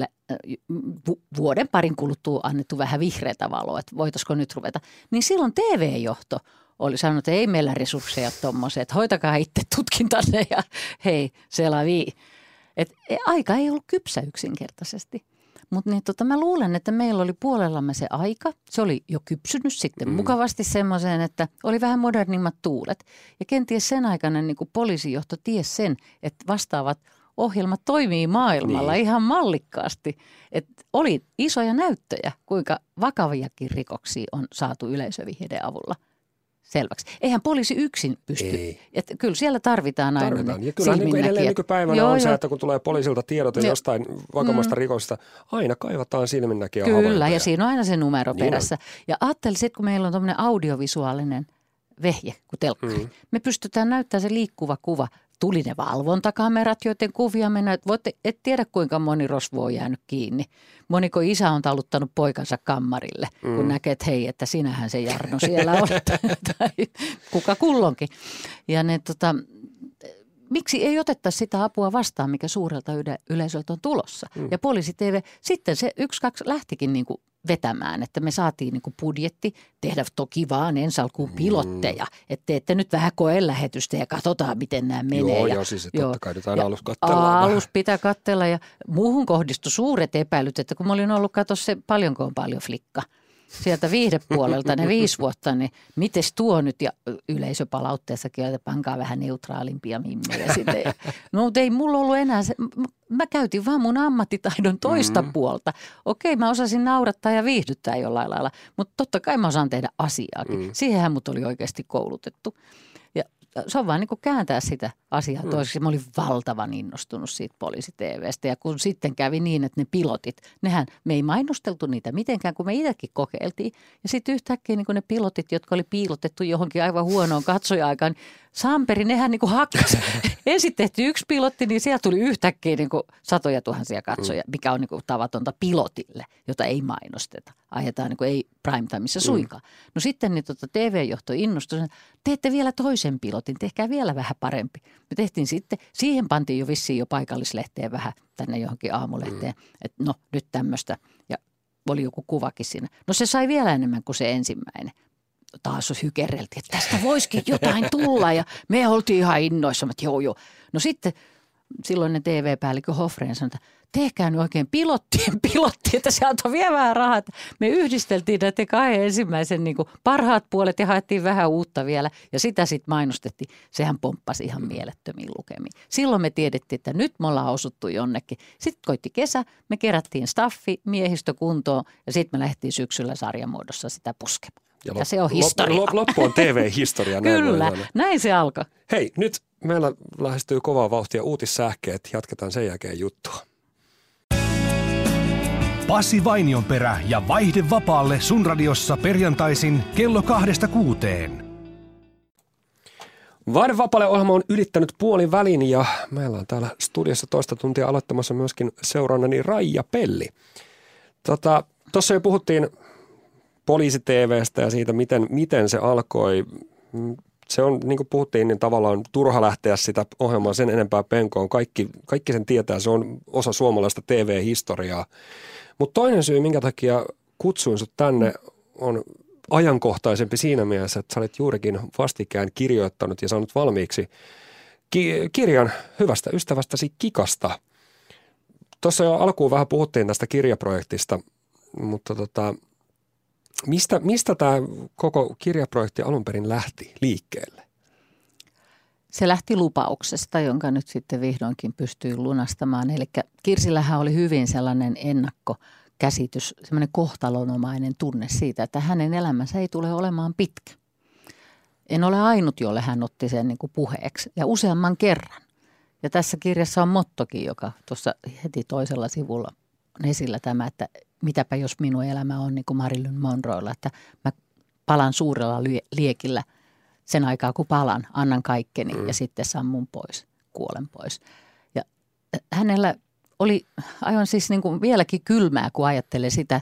vuoden parin kuluttua annettu vähän vihreätä valoa, että voitaisiko nyt ruveta, niin silloin T V-johto oli sanonut, että ei meillä resursseja tuommoisia, että hoitakaa itse tutkintanne ja hei, se lavii. Että aika ei ollut kypsä yksinkertaisesti. Mutta niin tota, mä luulen, että meillä oli puolellamme se aika. Se oli jo kypsynyt sitten mm. mukavasti semmoiseen, että oli vähän modernimmat tuulet. Ja kenties sen aikana niin kuin poliisijohto tiesi sen, että vastaavat ohjelmat toimii maailmalla niin. ihan mallikkaasti. Että oli isoja näyttöjä, kuinka vakaviakin rikoksia on saatu yleisövihjeiden avulla selväksi. Eihän poliisi yksin pysty. Ei. Että kyllä siellä tarvitaan aina
tarvitaan. Ja kyllä niin edelleen nykypäivänä joo, on jo. se, että kun tulee poliisilta tiedot jostain vakavasta mm. rikosta, aina kaivataan silminnäkijä havaintoja.
Kyllä, ja siinä on aina se numero niin perässä. On. Ja ajattelin sitten, kun meillä on tämmöinen audiovisuaalinen vehje kuin telkkari. Mm. Me pystytään näyttämään se liikkuva kuva. Tuli ne valvontakamerat, joiden kuvia me näyt. Voitte, et tiedä, kuinka moni rosvo on jäänyt kiinni. Moniko isä on taluttanut poikansa kammarille, mm. kun näkee, että hei, että sinähän se Jarno siellä on. Tai kuka kullonkin. Ja ne tota, miksi ei otettaisi sitä apua vastaan, mikä suurelta yle- yleisöltä on tulossa. Mm. Ja Poliisi T V, sitten se yksi, kaksi lähtikin niin kuin vetämään, että me saatiin niin kuin budjetti tehdä toki vaan ensi alkuun pilotteja, mm. että teette nyt vähän koelähetystä ja katsotaan, miten nämä menee.
Joo,
ja,
joo siis että totta kai nyt aina alus katsellaan.
Alus pitää katsella ja muuhun kohdistui suuret epäilyt, että kun mä olin ollut, katso se paljonko on paljon flikka. sieltä viihdepuolelta ne viisi vuotta, niin mites tuo nyt? Ja yleisöpalautteessakin, että pankaa vähän neutraalimpia mimmejä sitten. No mutta ei mulla ollut enää se, mä käytin vaan mun ammattitaidon toista mm. puolta. Okei, mä osasin naurattaa ja viihdyttää jollain lailla, mutta totta kai mä osaan tehdä asiaakin. Mm. Siihenhän mut oli oikeasti koulutettu. Ja se on vaan niin kuin kääntää sitä asiaa mm. toiseksi. Mä olin valtavan innostunut siitä Poliisi-T V:stä ja kun sitten kävi niin, että ne pilotit, nehän, me ei mainosteltu niitä mitenkään, kun me itsekin kokeiltiin. Ja sitten yhtäkkiä niin kuin ne pilotit, jotka oli piilotettu johonkin aivan huonoon katsoja-aikaan, niin Samperi, nehän niin kuin hakkasi. Ensin tehtiin yksi pilotti, niin sieltä tuli yhtäkkiä niin kuin satoja tuhansia katsoja, mikä on niin kuin tavatonta pilotille, jota ei mainosteta. Ajetaan niin kuin ei primetimeissa suinkaan. Mm. No sitten niin tota T V-johto innostui, teette vielä toisen pilotin, tehkää vielä vähän parempi. Me tehtiin sitten, siihen pantiin jo vissiin jo paikallislehteen vähän tänne johonkin aamulehteen, mm. että no nyt tämmöistä ja oli joku kuvakin siinä. No se sai vielä enemmän kuin se ensimmäinen. Taas hykerreltiin, että tästä voisikin jotain tulla ja me oltiin ihan innoissamme, että joo joo. No sitten silloinen T V-päällikkö Hofreen sanoi, että tehkää nyt oikein pilottien pilotti, että se antoi vielä vähän rahaa. Me yhdisteltiin näiden kahden ensimmäisen niin kuin parhaat puolet ja haettiin vähän uutta vielä ja sitä sitten mainostettiin. Sehän pomppasi ihan mielettömiin lukemiin. Silloin me tiedettiin, että nyt me ollaan osuttu jonnekin. Sitten koitti kesä, me kerättiin staffi, miehistö kuntoon ja sitten me lähdettiin syksyllä sarjamuodossa sitä puskemaan. Ja, ja se on historia.
Lop, loppu on T V-historia.
Kyllä, näin se alkoi.
Hei, nyt meillä lähestyy kovaa vauhtia uutissähkeet. Jatketaan sen jälkeen juttua.
Pasi Vainionperä ja Vaihde vapaalle sun radiossa perjantaisin kello kahdesta kuuteen.
Vaihde vapaalle ohjelma on ylittänyt puolin välin ja meillä on täällä studiossa toista tuntia aloittamassa myöskin seurannani Raija Pelli. Tuossa tota, jo puhuttiin Poliisi-T V:stä ja siitä, miten, miten se alkoi. Se on, niin kuin puhuttiin, niin tavallaan turha lähteä sitä ohjelmaa sen enempää penkoon. Kaikki, kaikki sen tietää, se on osa suomalaista T V-historiaa. Mutta toinen syy, minkä takia kutsuin sut tänne, on ajankohtaisempi siinä mielessä, että sä olet juurikin vastikään kirjoittanut ja saanut valmiiksi ki- kirjan hyvästä ystävästäsi Kikasta. Tuossa jo alkuun vähän puhuttiin tästä kirjaprojektista, mutta tota, mistä, mistä tämä koko kirjaprojekti alun perin lähti liikkeelle?
Se lähti lupauksesta, jonka nyt sitten vihdoinkin pystyy lunastamaan. Eli Kirsillähän oli hyvin sellainen ennakkokäsitys, semmoinen kohtalonomainen tunne siitä, että hänen elämänsä ei tule olemaan pitkä. En ole ainut, jolle hän otti sen niin kuin puheeksi ja useamman kerran. Ja tässä kirjassa on mottokin, joka tuossa heti toisella sivulla on esillä tämä, että mitäpä jos minun elämä on niin kuin Marilyn Monroella, että mä palan suurella liekillä sen aikaa, kun palan, annan kaikkeni mm. ja sitten sammun pois, kuolen pois. Ja hänellä oli aivan siis niin kuin vieläkin kylmää, kun ajattelee sitä,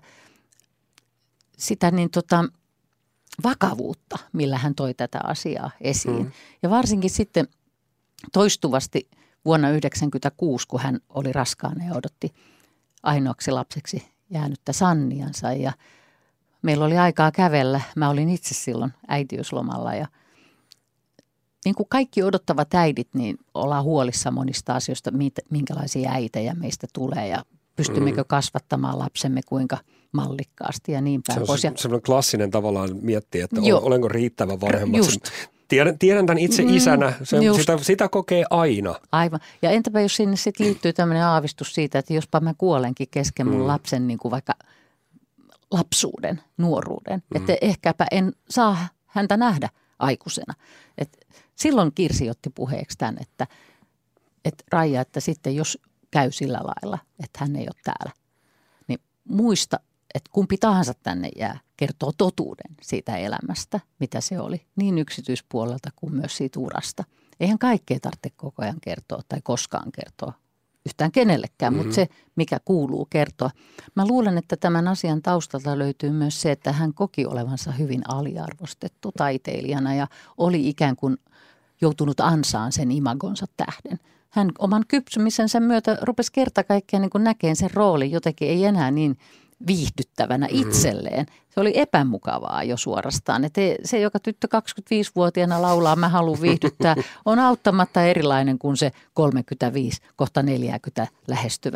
sitä niin tota vakavuutta, millä hän toi tätä asiaa esiin. Mm. Ja varsinkin sitten toistuvasti vuonna yhdeksänkymmentäkuusi, kun hän oli raskaana ja odotti ainoaksi lapseksi jäänyttä Sanniansa ja meillä oli aikaa kävellä. Mä olin itse silloin äitiyslomalla ja niin kuin kaikki odottavat äidit, niin ollaan huolissa monista asioista, minkälaisia äitejä meistä tulee ja pystymmekö mm. kasvattamaan lapsemme kuinka mallikkaasti ja niin päin
se on
pois.
Se, se on klassinen tavallaan miettiä, että Joo. olenko riittävän vanhemmaksi.
Just.
Tiedän, tiedän tämän itse mm, isänä, se, sitä, sitä kokee aina.
Aivan. Ja entäpä jos sinne sitten liittyy tämmöinen aavistus siitä, että jospa mä kuolenkin kesken mun mm. lapsen niin kuin vaikka lapsuuden, nuoruuden. Mm. Että ehkäpä en saa häntä nähdä aikuisena. Et silloin Kirsi otti puheeksi tämän, että, että Raija, että sitten jos käy sillä lailla, että hän ei ole täällä, niin muista, että kumpi tahansa tänne jää, kertoo totuuden siitä elämästä, mitä se oli, niin yksityispuolelta kuin myös siitä urasta. Eihän kaikkea tarvitse koko ajan kertoa tai koskaan kertoa yhtään kenellekään, mm-hmm. mutta se, mikä kuuluu kertoa. Mä luulen, että tämän asian taustalta löytyy myös se, että hän koki olevansa hyvin aliarvostettu taiteilijana ja oli ikään kuin joutunut ansaan sen imagonsa tähden. Hän oman kypsymisensä myötä rupesi kerta kaikkiaan niin kuin näkeen sen roolin jotenkin ei enää niin viihdyttävänä itselleen. Se oli epämukavaa jo suorastaan. Että se, joka tyttö kaksikymmentäviisivuotiaana laulaa, mä haluan viihdyttää, on auttamatta erilainen kuin se kolmekymmentäviisi, kohta neljäkymmentä lähestyvä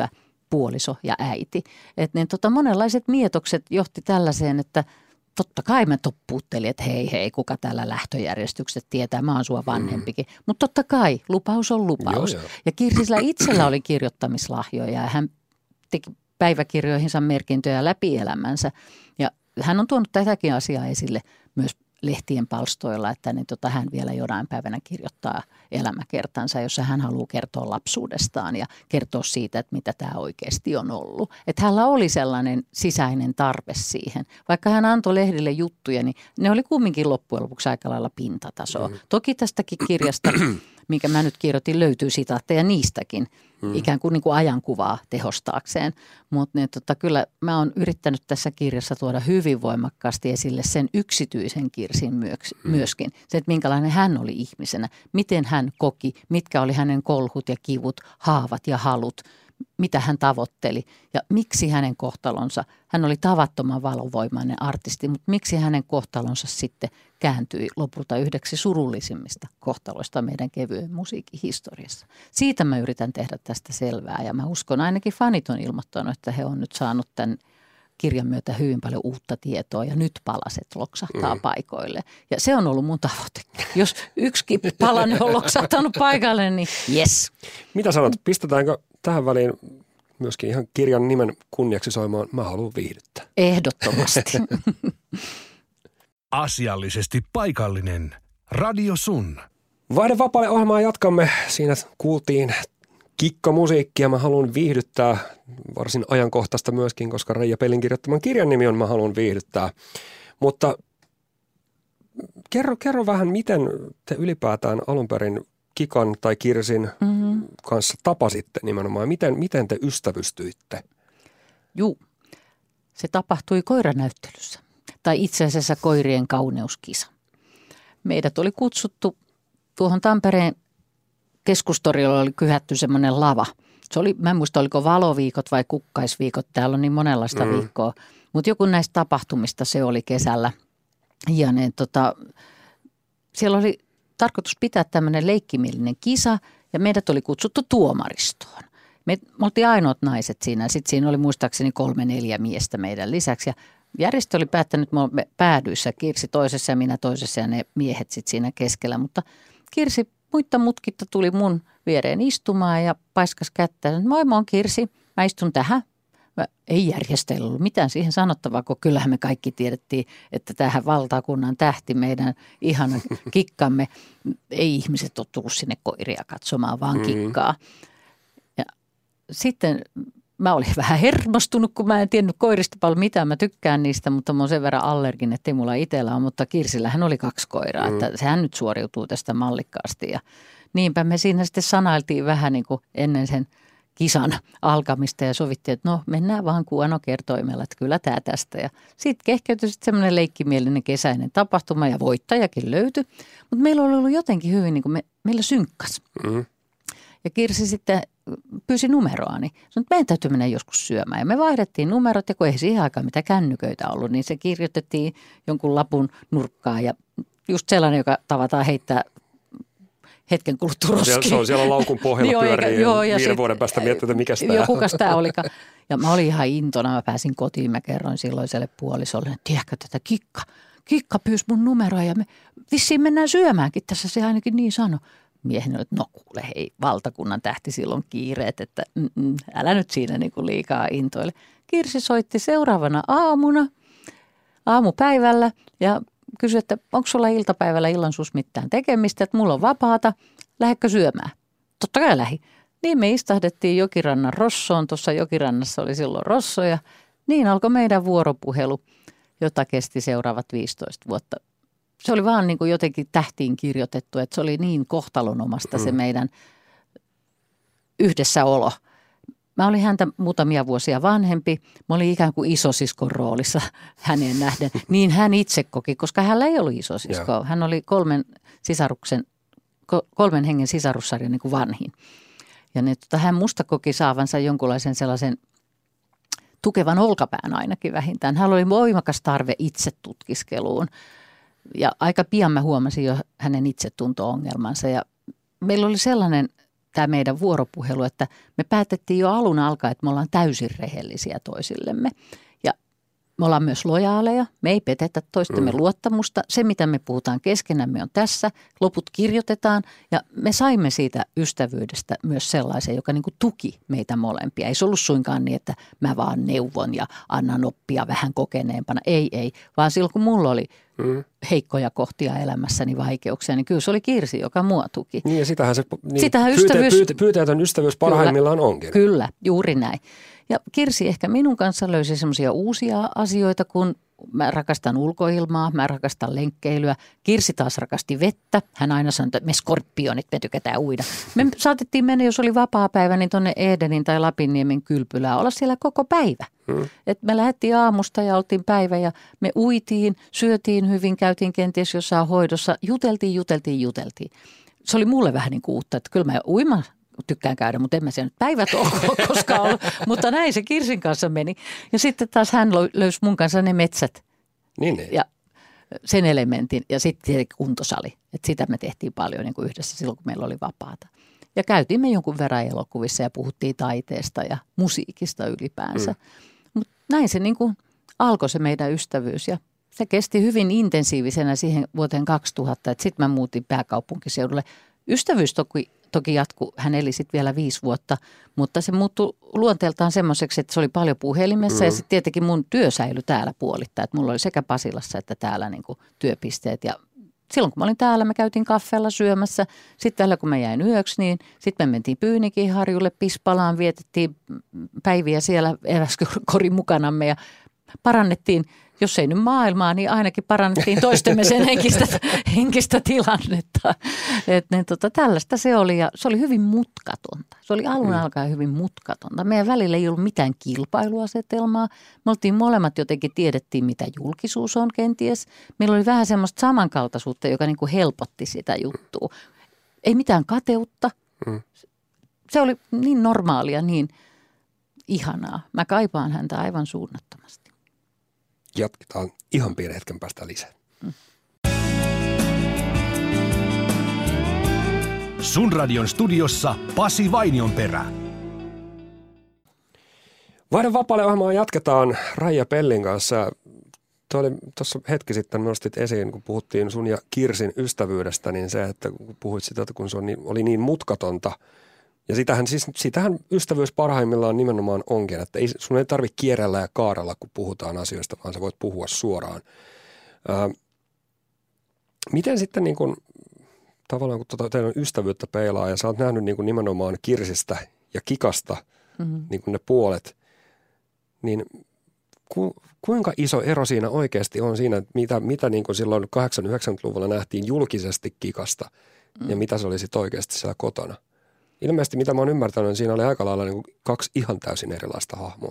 puoliso ja äiti. Että niin tota, monenlaiset mietokset johti tällaiseen, että totta kai mä toppuuttelin, että hei hei, kuka täällä lähtöjärjestykset tietää, mä oon sua vanhempikin. Mm. Mutta totta kai, lupaus on lupaus. Joo, joo. Ja Kirsillä itsellä oli kirjoittamislahjoja ja hän teki päiväkirjoihinsa merkintöjä läpi elämänsä. Ja hän on tuonut tätäkin asiaa esille myös lehtien palstoilla, että niin tota, hän vielä jonain päivänä kirjoittaa elämäkertansa, jossa hän haluaa kertoa lapsuudestaan ja kertoa siitä, että mitä tämä oikeasti on ollut. Että hänellä oli sellainen sisäinen tarve siihen. Vaikka hän antoi lehdille juttuja, niin ne oli kumminkin loppujen lopuksi aika lailla pintatasoa. Mm. Toki tästäkin kirjasta, minkä mä nyt kirjoitin, löytyy sitaatteja niistäkin, mm. ikään kuin, niin kuin ajankuvaa tehostaakseen. Mutta niin, tota, kyllä mä oon yrittänyt tässä kirjassa tuoda hyvin voimakkaasti esille sen yksityisen Kirsin myöskin. Se, että minkälainen hän oli ihmisenä, miten hän koki, mitkä oli hänen kolhut ja kivut, haavat ja halut, mitä hän tavoitteli ja miksi hänen kohtalonsa, hän oli tavattoman valovoimainen artisti, mutta miksi hänen kohtalonsa sitten kääntyi lopulta yhdeksi surullisimmista kohtaloista meidän kevyen musiikin historiassa. Siitä mä yritän tehdä tästä selvää ja mä uskon, ainakin fanit on ilmoittanut, että he on nyt saanut tämän kirjan myötä hyvin paljon uutta tietoa ja nyt palaset loksahtaa mm. paikoille. Ja se on ollut mun tavoite. Jos yksikin palanen on loksahtanut paikalle, niin yes.
Mitä sanot, pistetäänkö tähän väliin myöskin ihan kirjan nimen kunniaksi soimaan Mä haluan viihdyttää?
Ehdottomasti.
Asiallisesti paikallinen. Radio Sun.
Vaihde vapaalle ohjelmaa jatkamme. Siinä kuultiin kikkamusiikkia. Mä haluan viihdyttää, varsin ajankohtaista myöskin, koska Reija Pelin kirjoittaman kirjan nimi on Mä haluan viihdyttää. Mutta kerro, kerro vähän, miten te ylipäätään alun perin Kikan tai Kirsin mm-hmm. kanssa tapasitte nimenomaan. Miten, miten te ystävystyitte?
Juu, se tapahtui koiranäyttelyssä. Tai itse asiassa koirien kauneuskisa. Meidät oli kutsuttu tuohon Tampereen keskustorilla, oli kyhätty semmoinen lava. Se oli, mä en muista, oliko valoviikot vai kukkaisviikot. Täällä on niin monenlaista mm. viikkoa. Mutta joku näistä tapahtumista se oli kesällä. Ja ne, tota, siellä oli tarkoitus pitää tämmöinen leikkimielinen kisa ja meidät oli kutsuttu tuomaristoon. Me, me oltiin ainoat naiset siinä. Sitten siinä oli muistaakseni kolme neljä miestä meidän lisäksi. Ja järjestö oli päättänyt, me päädyissä, Kirsi toisessa ja minä toisessa ja ne miehet sitten siinä keskellä. Mutta Kirsi muitta mutkitta tuli mun viereen istumaan ja paiskas kättä. Moi, mä oon Kirsi, mä istun tähän. Mä, ei järjestäjällä ollut mitään siihen sanottavaa, kun kyllähän me kaikki tiedettiin, että tähän valtakunnan tähti meidän ihana kikkamme. Ei ihmiset ole tullut sinne koiria katsomaan, vaan kikkaa. Ja sitten mä olin vähän hermostunut, kun mä en tiennyt koirista paljon mitään. Mä tykkään niistä, mutta mä oon sen verran allerginen, että ei mulla itsellä ole. Mutta Kirsillähän oli kaksi koiraa, mm. että sehän nyt suoriutuu tästä mallikkaasti. Ja niinpä me siinä sitten sanailtiin vähän niin kuin ennen sen kisan alkamista ja sovittiin, että no mennään vaan kuonokertoimella, että kyllä tämä tästä. Ja sitten kehkeytyi sitten semmoinen leikkimielinen kesäinen tapahtuma ja voittajakin löytyi. Mutta meillä oli ollut jotenkin hyvin, niin kuin me, meillä synkkas. Mm. Ja Kirsi sitten pyysi numeroani. Sanoi, että meidän täytyy mennä joskus syömään. Ja me vaihdettiin numerot ja kun ei siihen aikaan mitä kännyköitä ollut, niin se kirjoitettiin jonkun lapun nurkkaan. Ja just sellainen, joka tavataan heittää hetken kuluttua roskiin.
Se on siellä laukun pohjalla pyörii joo, ja viiden sit, vuoden päästä miettii, mikä tämä
joo, kukas tämä olikaan. Ja mä olin ihan intona. Mä pääsin kotiin, mä kerroin silloiselle puolisolle, että tiedätkö tätä Kikka. Kikka pyysi mun numeroa ja me vissiin mennään syömäänkin. Tässä se ainakin niin sanoi. Miehen oli, että no kuule hei, valtakunnan tähti silloin kiireet, että mm, älä nyt siinä niin kuin liikaa intoile. Kirsi soitti seuraavana aamuna, aamupäivällä ja kysyi, että onko sulla iltapäivällä illan sus mitään tekemistä, että mulla on vapaata, lähdekö syömään? Totta kai lähi. Niin me istahdettiin Jokirannan Rossoon, tuossa Jokirannassa oli silloin Rosso ja niin alkoi meidän vuoropuhelu, jota kesti seuraavat viisitoista vuotta. Se oli vaan niin kuin jotenkin tähtiin kirjoitettu, että se oli niin kohtalonomasta se meidän yhdessäolo. Mä olin häntä muutamia vuosia vanhempi. Mä olin ikään kuin isosiskon roolissa hänen nähden. Niin hän itse koki, koska hänellä ei ollut isosiskoa. Hän oli kolmen, sisaruksen, kolmen hengen sisarussarjan niin kuin vanhin. Ja ne, tota, hän musta koki saavansa jonkunlaisen sellaisen tukevan olkapään ainakin vähintään. Hän oli voimakas tarve itsetutkiskeluun. Ja aika pian mä huomasin jo hänen itsetunto-ongelmansa ja meillä oli sellainen tämä meidän vuoropuhelu, että me päätettiin jo alun alkaen, että me ollaan täysin rehellisiä toisillemme. Ja me ollaan myös lojaaleja, me ei petetä toistemme mm. luottamusta. Se, mitä me puhutaan keskenämme, on tässä. Loput kirjoitetaan ja me saimme siitä ystävyydestä myös sellaisen, joka niin kuin tuki meitä molempia. Ei se ollut suinkaan niin, että mä vaan neuvon ja annan oppia vähän kokeneempana. Ei, ei, vaan silloin kun mulla oli mm. heikkoja kohtia elämässäni, vaikeuksia, niin kyllä se oli Kirsi, joka mua tuki.
Niin ja sitähän se niin
sitähän
pyyte,
ystävyys,
pyyte, pyyteetön ystävyys parhaimmillaan onkin.
Kyllä, juuri näin. Ja Kirsi ehkä minun kanssa löysi semmoisia uusia asioita, kun mä rakastan ulkoilmaa, mä rakastan lenkkeilyä. Kirsi taas rakasti vettä. Hän aina sanoi, että me skorpionit, me tykätään uida. Me saatettiin mennä, jos oli vapaa päivä, niin tuonne Edenin tai Lapinniemen kylpylään olla siellä koko päivä. Hmm. Et me lähdettiin aamusta ja oltiin päivä ja me uitiin, syötiin hyvin, käytiin kenties jossain hoidossa, juteltiin, juteltiin, juteltiin. Se oli mulle vähän niin kuin uutta, että kyllä mä uima tykkään käydä, mutta en mä siellä nyt päivät ole koskaan ollut. Mutta näin se Kirsin kanssa meni. Ja sitten taas hän löysi mun kanssa ne metsät
niin, niin.
ja sen elementin ja sitten tietenkin kuntosali. Et sitä me tehtiin paljon niin kuin yhdessä silloin, kun meillä oli vapaata. Ja käytiin me jonkun verran elokuvissa ja puhuttiin taiteesta ja musiikista ylipäänsä. Mm. Mutta näin se niin kuin alkoi se meidän ystävyys ja se kesti hyvin intensiivisenä siihen vuoteen kaksituhatta. Sitten mä muutin pääkaupunkiseudulle. Ystävyys toki Toki jatku, hän eli sitten vielä viisi vuotta, mutta se muuttui luonteeltaan semmoiseksi, että se oli paljon puhelimessa mm. ja sitten tietenkin mun työ säilyi täällä puolittain. Että mulla oli sekä Pasilassa että täällä niin kuin työpisteet ja silloin kun mä olin täällä, me käytiin kaffeella syömässä. Sitten välillä kun mä jäin yöksi, niin sitten me mentiin Pyynikinharjulle, Pispalaan, vietettiin päiviä siellä eväskorin mukanamme ja parannettiin. Jos ei nyt maailmaa, niin ainakin parannettiin toistemme sen henkistä, henkistä tilannetta. Et, niin, tota, tällaista se oli ja se oli hyvin mutkatonta. Se oli alun alkaen hyvin mutkatonta. Meidän välillä ei ollut mitään kilpailuasetelmaa. Me oltiin molemmat jotenkin tiedettiin, mitä julkisuus on kenties. Meillä oli vähän semmoista samankaltaisuutta, joka niin kuin helpotti sitä juttua. Ei mitään kateutta. Mm. Se oli niin normaalia, niin ihanaa. Mä kaipaan häntä aivan suunnattomasti.
Jatketaan ihan pienen hetken päästä lisää. Mm.
Sun radion studiossa Pasi Vainionperä.
Vaihdan vapaalle ohjelmaa jatketaan Raija Pellin kanssa. Tuossa hetki sitten nostit esiin, kun puhuttiin sun ja Kirsin ystävyydestä, niin se, että kun puhuit sitä, että kun se oli niin mutkatonta. Ja sitähän, siis, sitähän ystävyys parhaimmillaan nimenomaan onkin, että ei, sun ei tarvitse kierrellä ja kaarella, kun puhutaan asioista, vaan sä voit puhua suoraan. Ää, miten sitten niin kun, tavallaan kun tuota teidän ystävyyttä peilaa ja sä oot nähnyt niin kun nimenomaan Kirsistä ja Kikasta mm-hmm. niin kun ne puolet, niin ku, kuinka iso ero siinä oikeasti on siinä, että mitä, mitä niin kun silloin kahdeksankymmentä-yhdeksänkymmentäluvulla nähtiin julkisesti Kikasta mm. ja mitä se oli sitten oikeasti siellä kotona? Ilmeisesti, mitä mä oon ymmärtänyt, niin siinä oli aika lailla niin kuin kaksi ihan täysin erilaista hahmoa.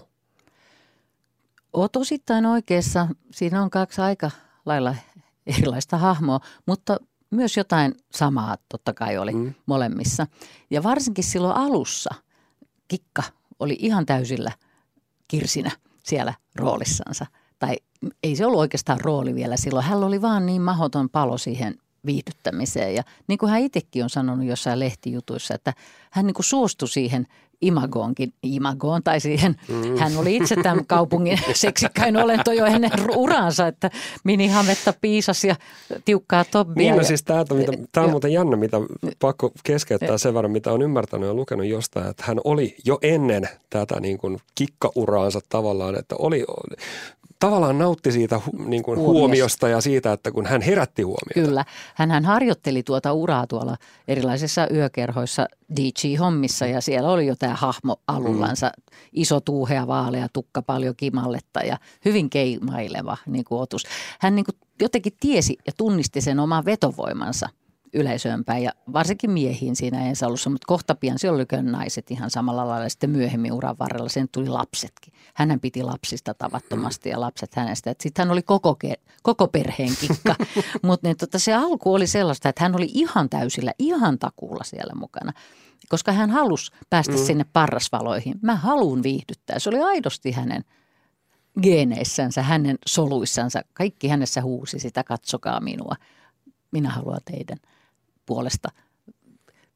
Oot osittain oikeassa. Siinä on kaksi aika lailla erilaista hahmoa, mutta myös jotain samaa totta kai oli mm. molemmissa. Ja varsinkin silloin alussa Kikka oli ihan täysillä Kirsinä siellä roolissansa. Tai ei se ollut oikeastaan rooli vielä silloin. Hän oli vaan niin mahdoton palo siihen viihdyttämiseen. Ja niin kuin hän itsekin on sanonut jossain lehtijutuissa, että hän niin kuin suostui siihen imagoonkin, imagoon tai siihen. Mm. Hän oli itse tämän kaupungin seksikkäin olento jo ennen uraansa, että minihametta piisas ja tiukkaa toppia.
Niin, no
ja,
siis tämä on muuten jännä, mitä pakko keskeyttää sen verran, mitä on ymmärtänyt ja lukenut jostain, että hän oli jo ennen tätä niin kuin kikkauraansa tavallaan, että oli... Tavallaan nautti siitä hu, niin kuin huomiosta ja siitä, että kun hän herätti huomiota.
Kyllä. Hänhän harjoitteli tuota uraa tuolla erilaisissa yökerhoissa D J-hommissa ja siellä oli jo tämä hahmo alullansa. Mm. Iso tuuhea vaalea tukka, paljon kimalletta ja hyvin keimaileva niin kuin otus. Hän niin kuin jotenkin tiesi ja tunnisti sen oman vetovoimansa yleisöön päin ja varsinkin miehiin siinä ensi alussa, mutta kohta pian siellä oli naiset ihan samalla lailla sitten myöhemmin uran varrella. Sen tuli lapsetkin. Hänhän piti lapsista tavattomasti ja lapset hänestä. Sitten hän oli koko, koko perheen Kikka, mutta niin, tota, se alku oli sellaista, että hän oli ihan täysillä, ihan takuulla siellä mukana. Koska hän halusi päästä mm. sinne parrasvaloihin. Mä haluun viihdyttää. Se oli aidosti hänen geeneissänsä, hänen soluissansa. Kaikki hänessä huusi sitä, katsokaa minua. Minä haluan teidän puolesta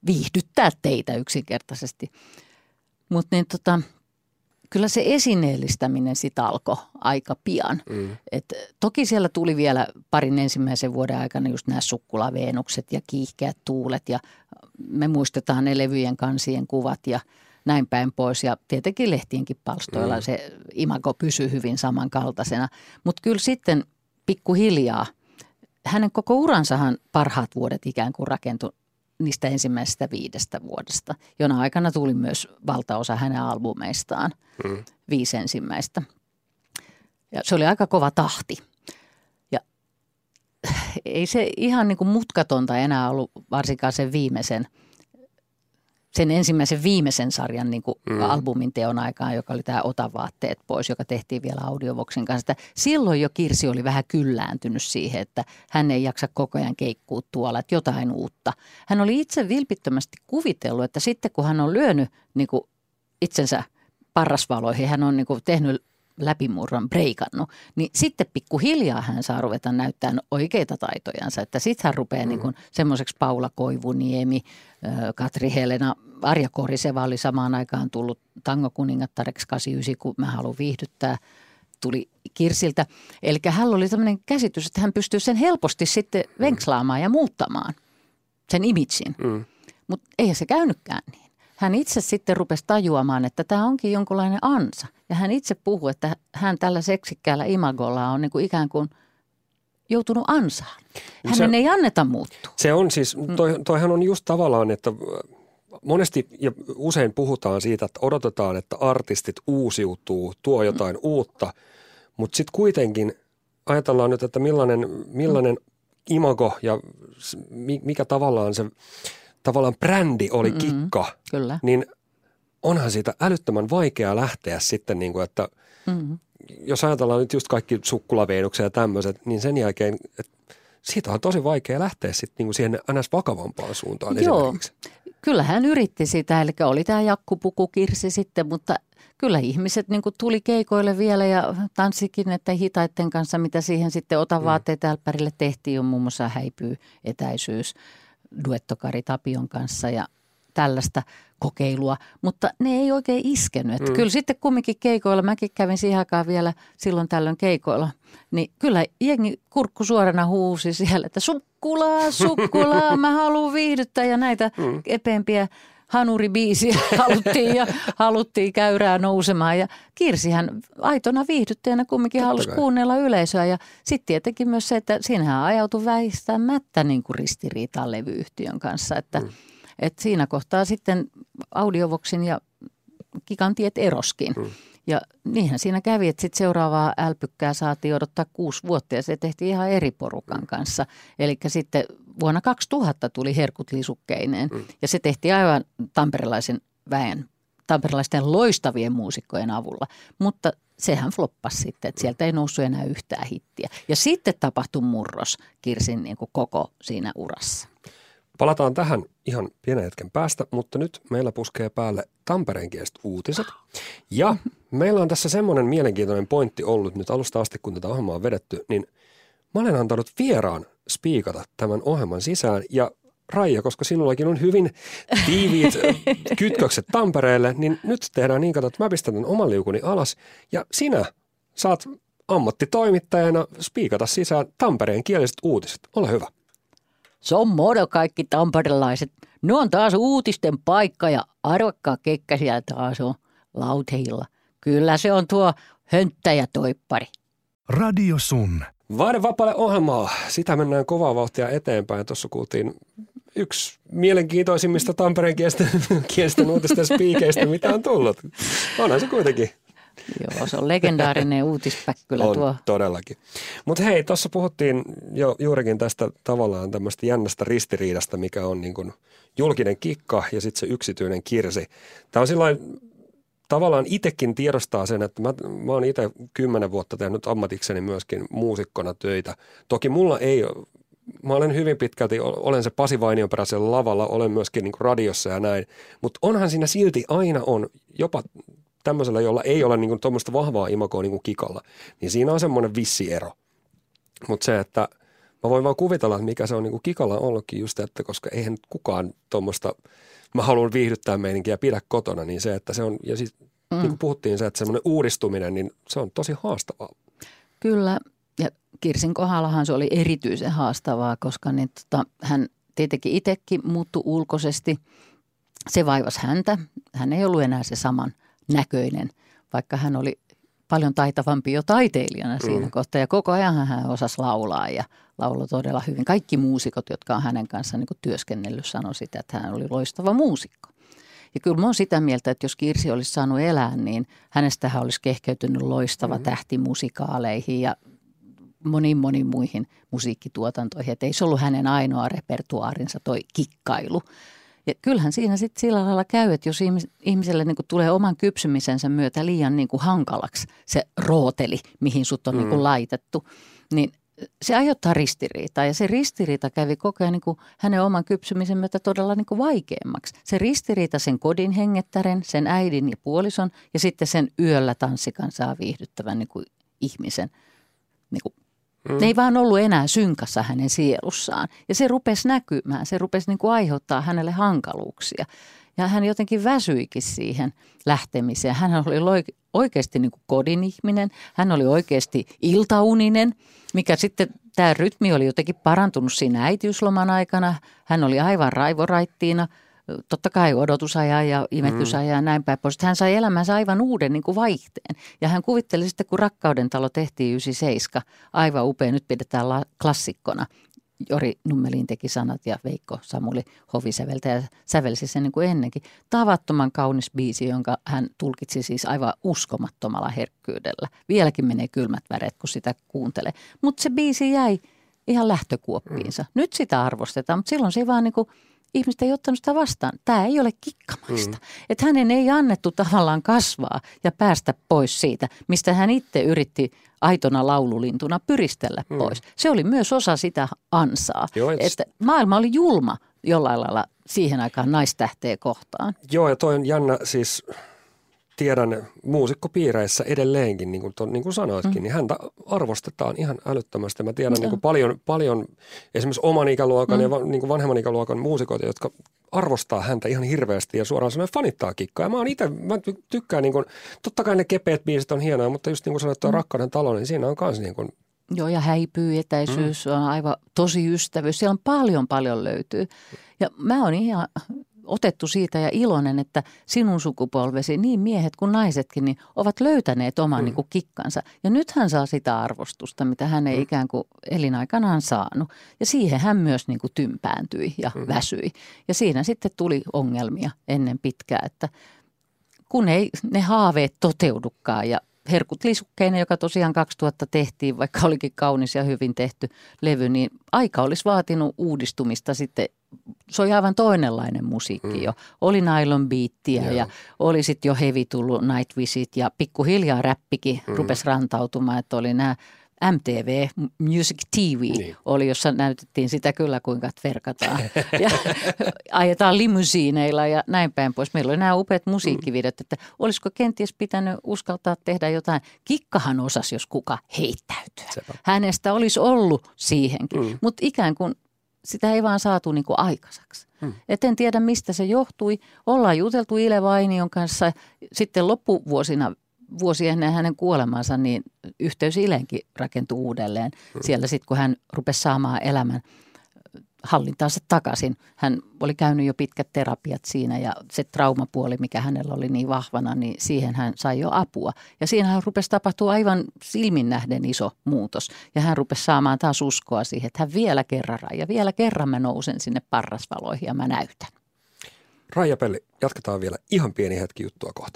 viihdyttää teitä yksinkertaisesti. Mutta niin tota, kyllä se esineellistäminen sitten alkoi aika pian. Mm. Et toki siellä tuli vielä parin ensimmäisen vuoden aikana just nämä sukkulaveenukset ja kiihkeät tuulet ja me muistetaan ne levyjen kansien kuvat ja näin päin pois. Ja tietenkin lehtienkin palstoilla mm. se imago pysyi hyvin samankaltaisena. Mutta kyllä sitten pikkuhiljaa, hänen koko uransahan parhaat vuodet ikään kuin rakentui niistä ensimmäisestä viidestä vuodesta, jona aikana tuli myös valtaosa hänen albumeistaan, mm. viisi ensimmäistä. Ja se oli aika kova tahti. Ja ei se ihan niin kuin mutkatonta enää ollut varsinkaan sen viimeisen, sen ensimmäisen viimeisen sarjan niin kuin mm. albumin teon aikaan, joka oli tämä Ota vaatteet pois, joka tehtiin vielä Audiovoxin kanssa. Silloin jo Kirsi oli vähän kyllääntynyt siihen, että hän ei jaksa koko ajan keikkua tuolla, että jotain uutta. Hän oli itse vilpittömästi kuvitellut, että sitten kun hän on lyönyt niin kuin itsensä parrasvaloihin, hän on niin kuin tehnyt läpimurron, breikannut, niin sitten pikkuhiljaa hän saa ruveta näyttämään oikeita taitojansa, että sitten hän rupeaa mm. niin kuin semmoiseksi Paula Koivuniemi, Katri Helena, Arja Koriseva oli samaan aikaan tullut tangokuningattareksi kahdeksankymmentäyhdeksän, kun mä haluan viihdyttää, tuli Kirsiltä. Eli hänellä oli tämmöinen käsitys, että hän pystyy sen helposti sitten venkslaamaan ja muuttamaan sen imitsin, mm. mutta eihän se käynytkään niin. Hän itse sitten rupesi tajuamaan, että tämä onkin jonkunlainen ansa. Ja hän itse puhui, että hän tällä seksikkäällä imagolla on niin kuin ikään kuin joutunut ansaan. Hänen se, ei anneta muuttua.
Se on siis, toi, toihan on just tavallaan, että monesti ja usein puhutaan siitä, että odotetaan, että artistit uusiutuu, tuo jotain mm. uutta. Mutta sitten kuitenkin ajatellaan nyt, että millainen, millainen mm. imago ja mikä tavallaan se tavallaan brändi oli mm-hmm. kikka,
kyllä.
Niin onhan siitä älyttömän vaikea lähteä sitten, niin kuin, että mm-hmm. jos ajatellaan nyt just kaikki sukkulaveenuksia ja tämmöiset, niin sen jälkeen, että siitä on tosi vaikea lähteä sitten niin kuin siihen ns. Vakavampaan suuntaan
Joo.
esimerkiksi.
Kyllä hän yritti sitä, eli oli tämä Jakkupuku Kirsi sitten, mutta kyllä ihmiset niin kuin tuli keikoille vielä ja tanssikin että hitaitten kanssa, mitä siihen sitten Ota vaatteet älppärille tehtiin, on muun muassa Häipyy etäisyys, duetto Kari Tapion kanssa ja tällaista kokeilua, mutta ne ei oikein iskenyt. Mm. Kyllä sitten kumminkin keikoilla, mäkin kävin siihen aikaan vielä silloin tällöin keikoilla, niin kyllä jengi kurkku suorana huusi siellä, että sukkulaa, sukkulaa, mä haluan viihdyttää ja näitä mm. epeämpiä hanuribiisiä haluttiin ja haluttiin käyrää nousemaan ja Kirsihän aitona viihdyttäjänä kumminkin Totta halusi kai. kuunnella yleisöä ja sitten tietenkin myös se, että siinähän ajautui väistämättä niin kuin ristiriitaan levyyhtiön kanssa, että mm. et siinä kohtaa sitten Audiovoxin ja Kikan tiet eroskin. Mm. Ja niinhän siinä kävi, että sitten seuraavaa älpykkää saatiin odottaa kuusi vuotta ja se tehtiin ihan eri porukan kanssa. Eli sitten vuonna kaksituhatta tuli Herkut lisukkeineen mm. ja se tehtiin aivan tamperelaisen väen, tamperelaisten loistavien muusikkojen avulla. Mutta sehän floppasi sitten, että sieltä ei noussut enää yhtään hittiä. Ja sitten tapahtui murros Kirsin niin kuin koko siinä urassa.
Palataan tähän ihan pienen hetken päästä, mutta nyt meillä puskee päälle tampereenkieliset uutiset. Ja meillä on tässä semmoinen mielenkiintoinen pointti ollut nyt alusta asti, kun tätä ohjelmaa on vedetty, niin mä olen antanut vieraan spiikata tämän ohjelman sisään. Ja Raija, koska sinullakin on hyvin tiiviit kytkökset Tampereelle, niin nyt tehdään niin, että mä pistän tämän oman liukuni alas ja sinä saat ammattitoimittajana spiikata sisään Tampereen kieliset uutiset. Ole hyvä.
Se on moro kaikki tamperelaiset. Ne on taas uutisten paikka ja arvokkaa kekkä siellä taas on lauteilla. Kyllä se on tuo hönttäjätoippari.
Radio Sun.
Vaihde vapaalle ohjelmaa. Sitä mennään kovaa vauhtia eteenpäin. Tuossa kuultiin yksi mielenkiintoisimmista Tampereen kielisten uutisten spiikeistä, mitä on tullut. Onhan se kuitenkin.
Joo, se on legendaarinen uutispäkkylä
on,
tuo.
Todellakin. Mutta hei, tuossa puhuttiin jo juurikin tästä tavallaan tämmöistä jännästä ristiriidasta, mikä on niin kuin julkinen kikka ja sitten se yksityinen Kirsi. Tämä on sillain, tavallaan itsekin tiedostaa sen, että mä, mä oon itse kymmenen vuotta tehnyt ammatikseni myöskin muusikkona töitä. Toki mulla ei ole, mä olen hyvin pitkälti, olen se Pasi Vainionperäisellä lavalla, olen myöskin niin kuin radiossa ja näin, mutta onhan siinä silti aina on jopa tämmöisellä, jolla ei ole niin tuommoista vahvaa imagoa niin kuin Kikalla, niin siinä on semmoinen vissi ero. Mutta se, että Mä voin vaan kuvitella, että mikä se on niin kuin Kikalla ollutkin just, että koska eihän kukaan tuommoista, mä haluan viihdyttää meininkiä pidä kotona, niin se, että se on, ja siis mm. niin kuin puhuttiin se, että semmoinen uudistuminen, niin se on tosi haastavaa.
Kyllä, ja Kirsin kohdallahan se oli erityisen haastavaa, koska niin, tota, hän tietenkin itsekin muuttui ulkoisesti. Se vaivasi häntä. Hän ei ollut enää se saman näköinen, vaikka hän oli paljon taitavampi jo taiteilijana siinä mm. kohtaa. Ja koko ajan hän osasi laulaa ja lauloi todella hyvin. Kaikki muusikot, jotka on hänen kanssaan niin kuin työskennellyt, sanoi sitä, että hän oli loistava muusikko. Ja kyllä mä oon sitä mieltä, että jos Kirsi olisi saanut elää, niin hänestähän olisi kehkeytynyt loistava mm. tähti musikaaleihin ja moniin moniin muihin musiikkituotantoihin. Että ei se ollut hänen ainoa repertuaarinsa toi kikkailu. Ja kyllähän siinä sitten sillä lailla käy, että jos ihmiselle niin kuin tulee oman kypsymisensä myötä liian niin kuin hankalaksi se rooteli, mihin sut on mm. niin kuin laitettu, niin se aiheuttaa ristiriitaa. Ja se ristiriita kävi koko ajan niin kuin hänen oman kypsymisen myötä todella niin kuin vaikeammaksi. Se ristiriita sen kodin hengettären, sen äidin ja puolison ja sitten sen yöllä tanssikansaa viihdyttävän niin kuin ihmisen niin kuin Mm. Ne ei vaan ollut enää synkassa hänen sielussaan ja se rupesi näkymään, se rupesi niin kuin aiheuttaa hänelle hankaluuksia ja hän jotenkin väsyikin siihen lähtemiseen. Hän oli oikeasti niin kuin kodin ihminen, hän oli oikeasti iltauninen, mikä sitten tämä rytmi oli jotenkin parantunut siinä äitiysloman aikana. Hän oli aivan raivoraittiina. Totta kai odotusajan ja imetysajan ja näin päin pois. Hän sai elämänsä aivan uuden niin kuin vaihteen. Ja hän kuvitteli sitten, kun Rakkauden talo tehtiin yhdeksänkymmentäseitsemän, aivan upea, nyt pidetään la- klassikkona. Jori Nummelin teki sanat ja Veikko Samuli Hovisäveltä ja sävelsi sen niin kuin ennenkin. Tavattoman kaunis biisi, jonka hän tulkitsi siis aivan uskomattomalla herkkyydellä. Vieläkin menee kylmät väreet, kun sitä kuuntelee. Mutta se biisi jäi ihan lähtökuoppiinsa. Mm. Nyt sitä arvostetaan, mutta silloin se ei vaan niin kuin ihmiset ei ottanut sitä vastaan. Tämä ei ole kikkamaista. Mm. Että hänen ei annettu tavallaan kasvaa ja päästä pois siitä, mistä hän itse yritti aitona laululintuna pyristellä mm. pois. Se oli myös osa sitä ansaa. Joo, et... Että maailma oli julma jollain lailla siihen aikaan naistähteä kohtaan.
Joo, ja toi on jännä siis... Tiedän muusikkopiireissä edelleenkin, niin kuin, ton, niin kuin sanoitkin, mm. niin häntä arvostetaan ihan älyttömästi. Mä tiedän mm. niin kuin paljon, paljon esimerkiksi oman ikäluokan mm. ja va, niin kuin vanhemman ikäluokan muusikoita, jotka arvostaa häntä ihan hirveästi ja suoraan sanoen fanittaa Kikkaa. Ja mä oon itse, mä tykkään, niin kuin, totta kai ne kepeät biisit on hienoja, mutta just niin kuin sanoit, tuo mm. Rakkauden talo, niin siinä on myös niin kuin...
Joo, ja häipyy, etäisyys mm. on aivan tosi ystävyys. Siellä on paljon, paljon löytyy. Ja mä oon ihan... otettu siitä ja iloinen, että sinun sukupolvesi, niin miehet kuin naisetkin, niin ovat löytäneet oman mm. niin kuin kikkansa. Ja nyt hän saa sitä arvostusta, mitä hän ei mm. ikään kuin elinaikanaan saanut. Ja siihen hän myös niin kuin tympääntyi ja mm. väsyi. Ja siinä sitten tuli ongelmia ennen pitkää, että kun ei ne haaveet toteudukaan ja Herkut lisukkeinen, joka tosiaan kaksituhatta tehtiin, vaikka olikin kaunis ja hyvin tehty levy, niin aika olisi vaatinut uudistumista sitten. Se oli aivan toinenlainen musiikki mm. jo. Oli nylon beattiä yeah. ja oli sitten jo heavy tullut Night Visit ja pikkuhiljaa räppikin mm. rupesi rantautumaan, että oli nämä M T V, Music T V, niin. oli, jossa näytettiin sitä kyllä, kuinka verkataan. Ja ajetaan limusiineilla ja näin päin pois. Meillä oli nämä upeat musiikkivideot, että olisiko kenties pitänyt uskaltaa tehdä jotain. Kikkahan osasi, jos kuka heittäytyä. Sepä. Hänestä olisi ollut siihenkin, mm. mutta ikään kuin sitä ei vaan saatu niin kuin aikaiseksi. Hmm. Et en tiedä, mistä se johtui. Ollaan juteltu Ile Vainion kanssa. Sitten loppuvuosina, vuosi ennen hänen kuolemansa, niin yhteys Ileenkin rakentui uudelleen. Hmm. Siellä sitten, kun hän rupesi saamaan elämän hallintaansa takaisin. Hän oli käynyt jo pitkät terapiat siinä ja se traumapuoli, mikä hänellä oli niin vahvana, niin siihen hän sai jo apua. Ja siinä hän rupesi tapahtua aivan silmin nähden iso muutos. Ja hän rupesi saamaan taas uskoa siihen, että hän vielä kerran ja vielä kerran mä nousen sinne parrasvaloihin ja mä näytän.
Raija Pelli, jatketaan vielä ihan pieni hetki juttua kohta.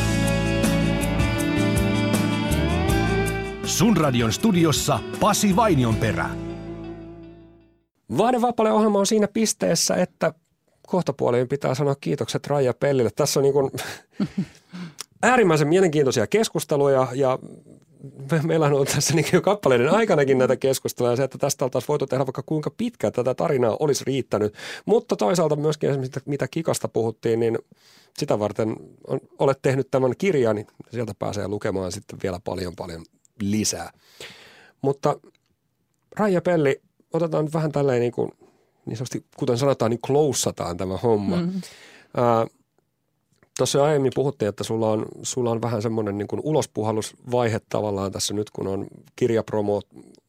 Sun radion studiossa Pasi Vainionperä.
Vaihdevapaale-ohjelma on siinä pisteessä, että kohtapuoliin pitää sanoa kiitokset Raija Pellille. Tässä on niin kuin äärimmäisen mielenkiintoisia keskusteluja ja me, meillä on ollut tässä niin jo kappaleiden aikanakin näitä keskusteluja. Se, että tästä oltaisiin voitu tehdä vaikka kuinka pitkään tätä tarinaa olisi riittänyt. Mutta toisaalta myöskin esimerkiksi mitä Kikasta puhuttiin, niin sitä varten on, olet tehnyt tämän kirjan, niin sieltä pääsee lukemaan sitten vielä paljon paljon lisää. Mutta Raija Pelli, otetaan nyt vähän tälleen niin kuin, niin sanotusti, kuten sanotaan, niin closeataan tämä homma. Mm-hmm. Ää, Tuossa aiemmin puhuttiin, että sulla on, sulla on vähän semmoinen niin kuin ulospuhallusvaihe tavallaan tässä nyt, kun on kirjapromo.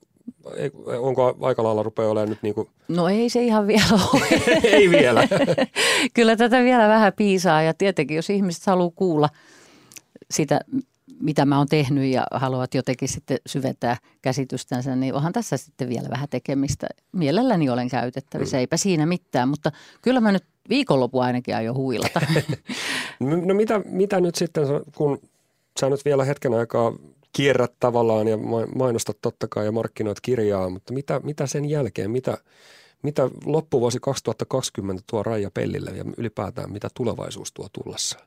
Onko aika lailla rupeaa olemaan nyt niin kuin...
No ei se ihan vielä ole.
Ei vielä.
Kyllä tätä vielä vähän piisaa ja tietenkin, jos ihmiset haluaa kuulla sitä, mitä mä oon tehnyt ja haluavat jotenkin sitten syventää käsitystänsä, niin onhan tässä sitten vielä vähän tekemistä. Mielelläni olen käytettävissä, eipä siinä mitään, mutta kyllä mä nyt viikonloppu ainakin aion huilata.
No mitä, mitä nyt sitten, kun sä nyt vielä hetken aikaa kierrät tavallaan ja mainostat totta kai ja markkinoit kirjaa, mutta mitä, mitä sen jälkeen, mitä, mitä loppuvuosi kaksituhattakaksikymmentä tuo Raija Pellille ja ylipäätään mitä tulevaisuus tuo tullessaan?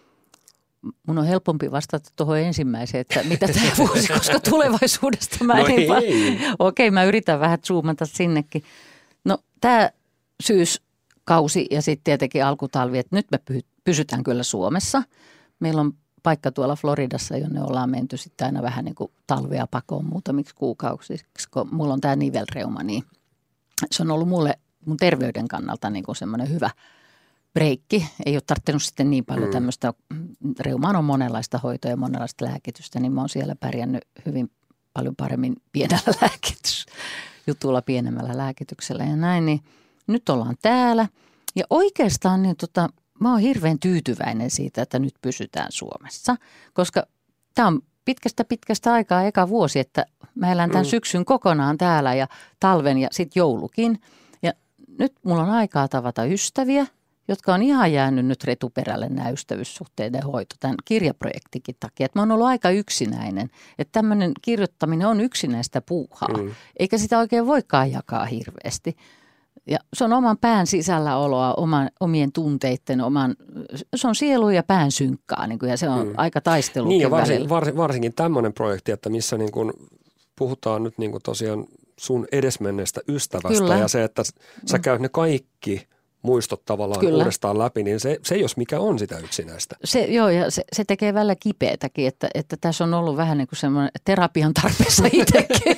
Mun on helpompi vastata tuohon ensimmäiseen, että mitä tämä vuosi, koska tulevaisuudesta mä
no
en vaan.
Okei,
okay, mä yritän vähän zoomata sinnekin. No tämä syyskausi ja sitten tietenkin alkutalvi, että nyt me pysytään kyllä Suomessa. Meillä on paikka tuolla Floridassa, jonne ollaan menty sitten aina vähän niin kuin talvea pakoon muutamiksi kuukausiksi, kun mulla on tämä nivelreuma, niin se on ollut mulle mun terveyden kannalta niin kuin semmoinen hyvä breikki. Ei ole tarttunut sitten niin paljon tämmöistä, reumaan on monenlaista hoitoa ja monenlaista lääkitystä, niin mä oon siellä pärjännyt hyvin paljon paremmin pienellä lääkitysjutulla, pienemmällä lääkityksellä ja näin, niin nyt ollaan täällä. Ja oikeastaan niin tota, mä oon hirveän tyytyväinen siitä, että nyt pysytään Suomessa, koska tämä on pitkästä pitkästä aikaa eka vuosi, että mä elän tämän syksyn kokonaan täällä ja talven ja sitten joulukin. Ja nyt mulla on aikaa tavata ystäviä, jotka on ihan jäänyt nyt retuperälle nämä ystävyyssuhteiden hoito tämän kirjaprojektikin takia. Että mä oon ollut aika yksinäinen, että tämmöinen kirjoittaminen on yksinäistä puuhaa, mm. eikä sitä oikein voikaan jakaa hirveästi. Ja se on oman pään sisällä oloa, oman, omien tunteiden, oman, se on sielun ja pään synkkaa niin kuin, ja se on mm. aika taistelukin
niin ja varsin,
välillä.
Varsin, varsinkin tämmöinen projekti, että missä niin kuin puhutaan nyt niin kuin tosiaan sun edesmenneestä ystävästä Kyllä. ja se, että sä käyt ne kaikki muistot tavallaan Kyllä. uudestaan läpi, niin se, se jos mikä on sitä yksinäistä.
Se, joo, ja se, se tekee välillä kipeätäkin, että, että tässä on ollut vähän niin kuin semmoinen terapian tarpeessa itsekin.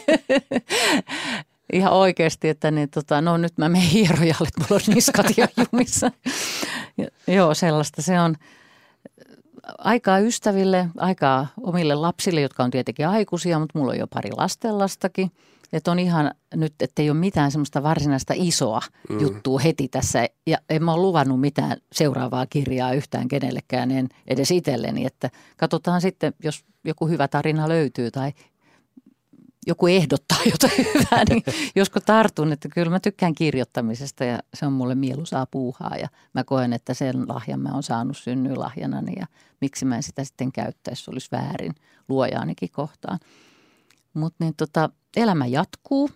Ihan oikeasti, että niin, tota, no nyt mä menen hierojalle, että mulla on niskat ja jumissa. Ja, joo, sellaista se on. Aikaa ystäville, aikaa omille lapsille, jotka on tietenkin aikuisia, mutta mulla on jo pari lastenlastakin. Että on ihan nyt, että ei ole mitään semmoista varsinaista isoa mm. juttua heti tässä. Ja en mä ole luvannut mitään seuraavaa kirjaa yhtään kenellekään, en edes itselleni. Että katsotaan sitten, jos joku hyvä tarina löytyy tai joku ehdottaa jotain hyvää, niin josko tartun, että kyllä mä tykkään kirjoittamisesta ja se on mulle mieluisaa puuhaa ja mä koen, että sen lahjan mä oon saanut synnylahjanani ja miksi mä en sitä sitten käyttäisi, se olisi väärin luojaanikin kohtaan. Mutta niin tota, elämä jatkuu.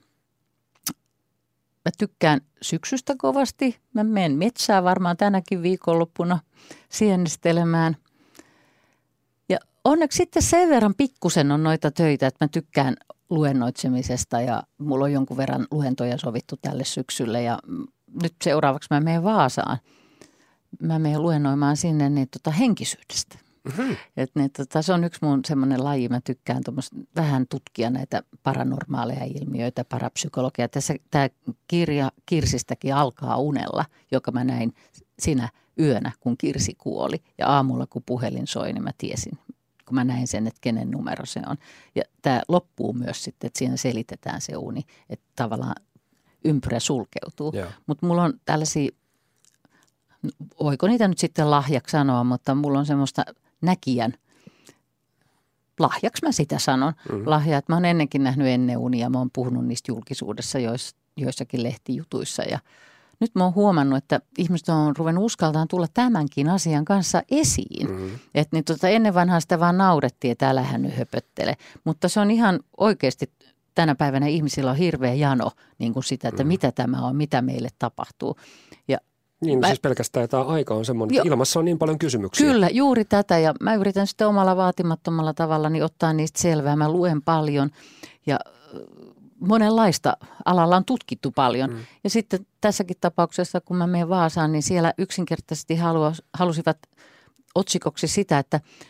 Mä tykkään syksystä kovasti. Mä menen metsään varmaan tänäkin viikonloppuna siennistelemään. Ja onneksi sitten sen verran pikkusen on noita töitä, että mä tykkään luennoitsemisesta ja mulla on jonkun verran luentoja sovittu tälle syksylle ja nyt seuraavaksi mä menen Vaasaan. Mä menen luennoimaan sinne niin tota henkisyydestä. Mm-hmm. Et niin, tota, se on yksi mun semmoinen laji, mä tykkään vähän tutkia näitä paranormaaleja ilmiöitä, parapsykologiaa. Tässä tämä kirja Kirsistäkin alkaa unella, joka mä näin sinä yönä, kun Kirsi kuoli ja aamulla kun puhelin soi, niin mä tiesin. Kun mä näin sen, että kenen numero se on. Ja tämä loppuu myös sitten, että siinä selitetään se uni, että tavallaan ympyrä sulkeutuu. Yeah. Mutta mulla on tällaisia, voiko niitä nyt sitten lahjaksi sanoa, mutta mulla on semmoista näkijän, lahjaksi mä sitä sanon, mm-hmm. lahja, että mä oon ennenkin nähnyt ennen unia, mä oon puhunut niistä julkisuudessa jois, joissakin lehtijutuissa ja nyt mä oon huomannut, että ihmiset on ruvennut uskaltaan tulla tämänkin asian kanssa esiin. Mm-hmm. Että niin tota, ennen vanhaa sitä vaan naurettiin, että älähän nyt höpöttele. Mutta se on ihan oikeasti tänä päivänä ihmisillä on hirveä jano niin kuin sitä, että mm-hmm. mitä tämä on, mitä meille tapahtuu. Ja
niin, mä, siis pelkästään tämä aika on semmoinen, että jo, ilmassa on niin paljon kysymyksiä.
Kyllä, juuri tätä ja mä yritän sitten omalla vaatimattomalla tavalla niin ottaa niistä selvää. Mä luen paljon ja monenlaista alalla on tutkittu paljon. Mm. Ja sitten tässäkin tapauksessa, kun mä menen Vaasaan, niin siellä yksinkertaisesti halua, halusivat otsikoksi sitä, että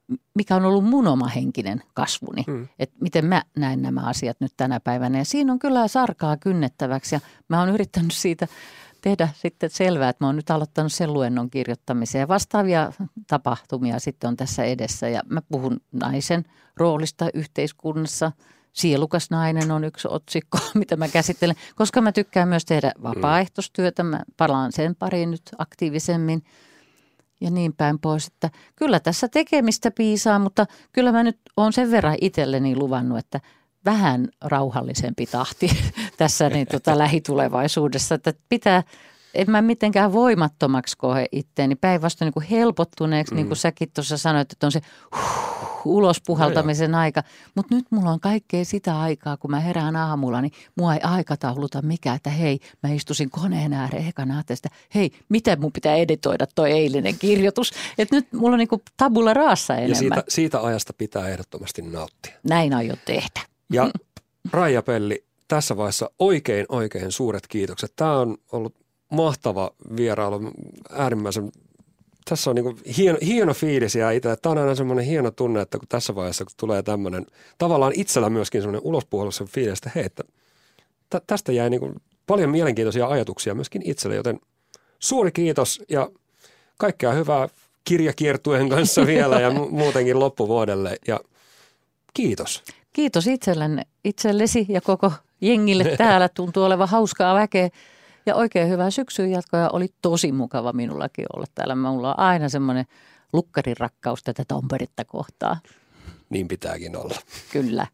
mikä on ollut mun oma henkinen kasvuni. Mm. Että miten mä näen nämä asiat nyt tänä päivänä. Ja siinä on kyllä sarkaa kynnettäväksi ja mä oon yrittänyt siitä tehdä sitten selvää, että mä oon nyt aloittanut sen luennon kirjoittamisen. Ja vastaavia tapahtumia sitten on tässä edessä. Ja mä puhun naisen roolista yhteiskunnassa. Sielukas nainen on yksi otsikko, mitä mä käsittelen, koska mä tykkään myös tehdä vapaaehtoistyötä. Mä palaan sen pariin nyt aktiivisemmin ja niin päin pois. Että kyllä tässä tekemistä piisaa, mutta kyllä mä nyt oon sen verran itselleni luvannut, että vähän rauhallisempi tahti tässä niin tota lähitulevaisuudessa. Että pitää, en mä mitenkään voimattomaksi koe itteeni, päinvastoin niin kuin helpottuneeksi, mm. niin kuin säkin tuossa sanoit, että on se huh, ulos puhaltamisen no, aika. Mutta nyt mulla on kaikkea sitä aikaa, kun mä herään aamulla, niin mua ei aikatauluta mikään, että hei, mä istusin koneen ääreen ekana ajattelin sitä, hei, miten mun pitää editoida toi eilinen kirjoitus. Että nyt mulla on niin kuin tabula raassa enemmän.
Ja siitä, siitä ajasta pitää ehdottomasti nauttia.
Näin aion tehdä.
Ja Raija Pelli, tässä vaiheessa oikein, oikein suuret kiitokset. Tämä on ollut mahtava vierailu, äärimmäisen, tässä on niin kuin hieno, hieno fiilis ja itse, tämä on aina semmoinen hieno tunne, että kun tässä vaiheessa kun tulee tämmöinen, tavallaan itsellä myöskin semmoinen ulospuhalluksen fiilis, että hei, että tästä jäi niin kuin paljon mielenkiintoisia ajatuksia myöskin itselle, joten suuri kiitos ja kaikkea hyvää kirjakiertueen kanssa vielä ja mu- muutenkin loppuvuodelle ja kiitos.
Kiitos itsellenne, itsellesi ja koko jengille täällä. Tuntuu olevan hauskaa väkeä ja oikein hyvää syksyn jatkoa. Oli tosi mukava minullakin olla täällä. Minulla on aina semmoinen lukkarin rakkaus tätä Tamperetta kohtaa.
Niin pitääkin olla.
Kyllä.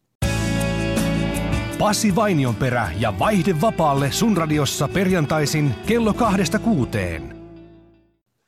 Pasi Vainionperä ja Vaihde vapaalle sun radiossa perjantaisin kello kahdesta kuuteen.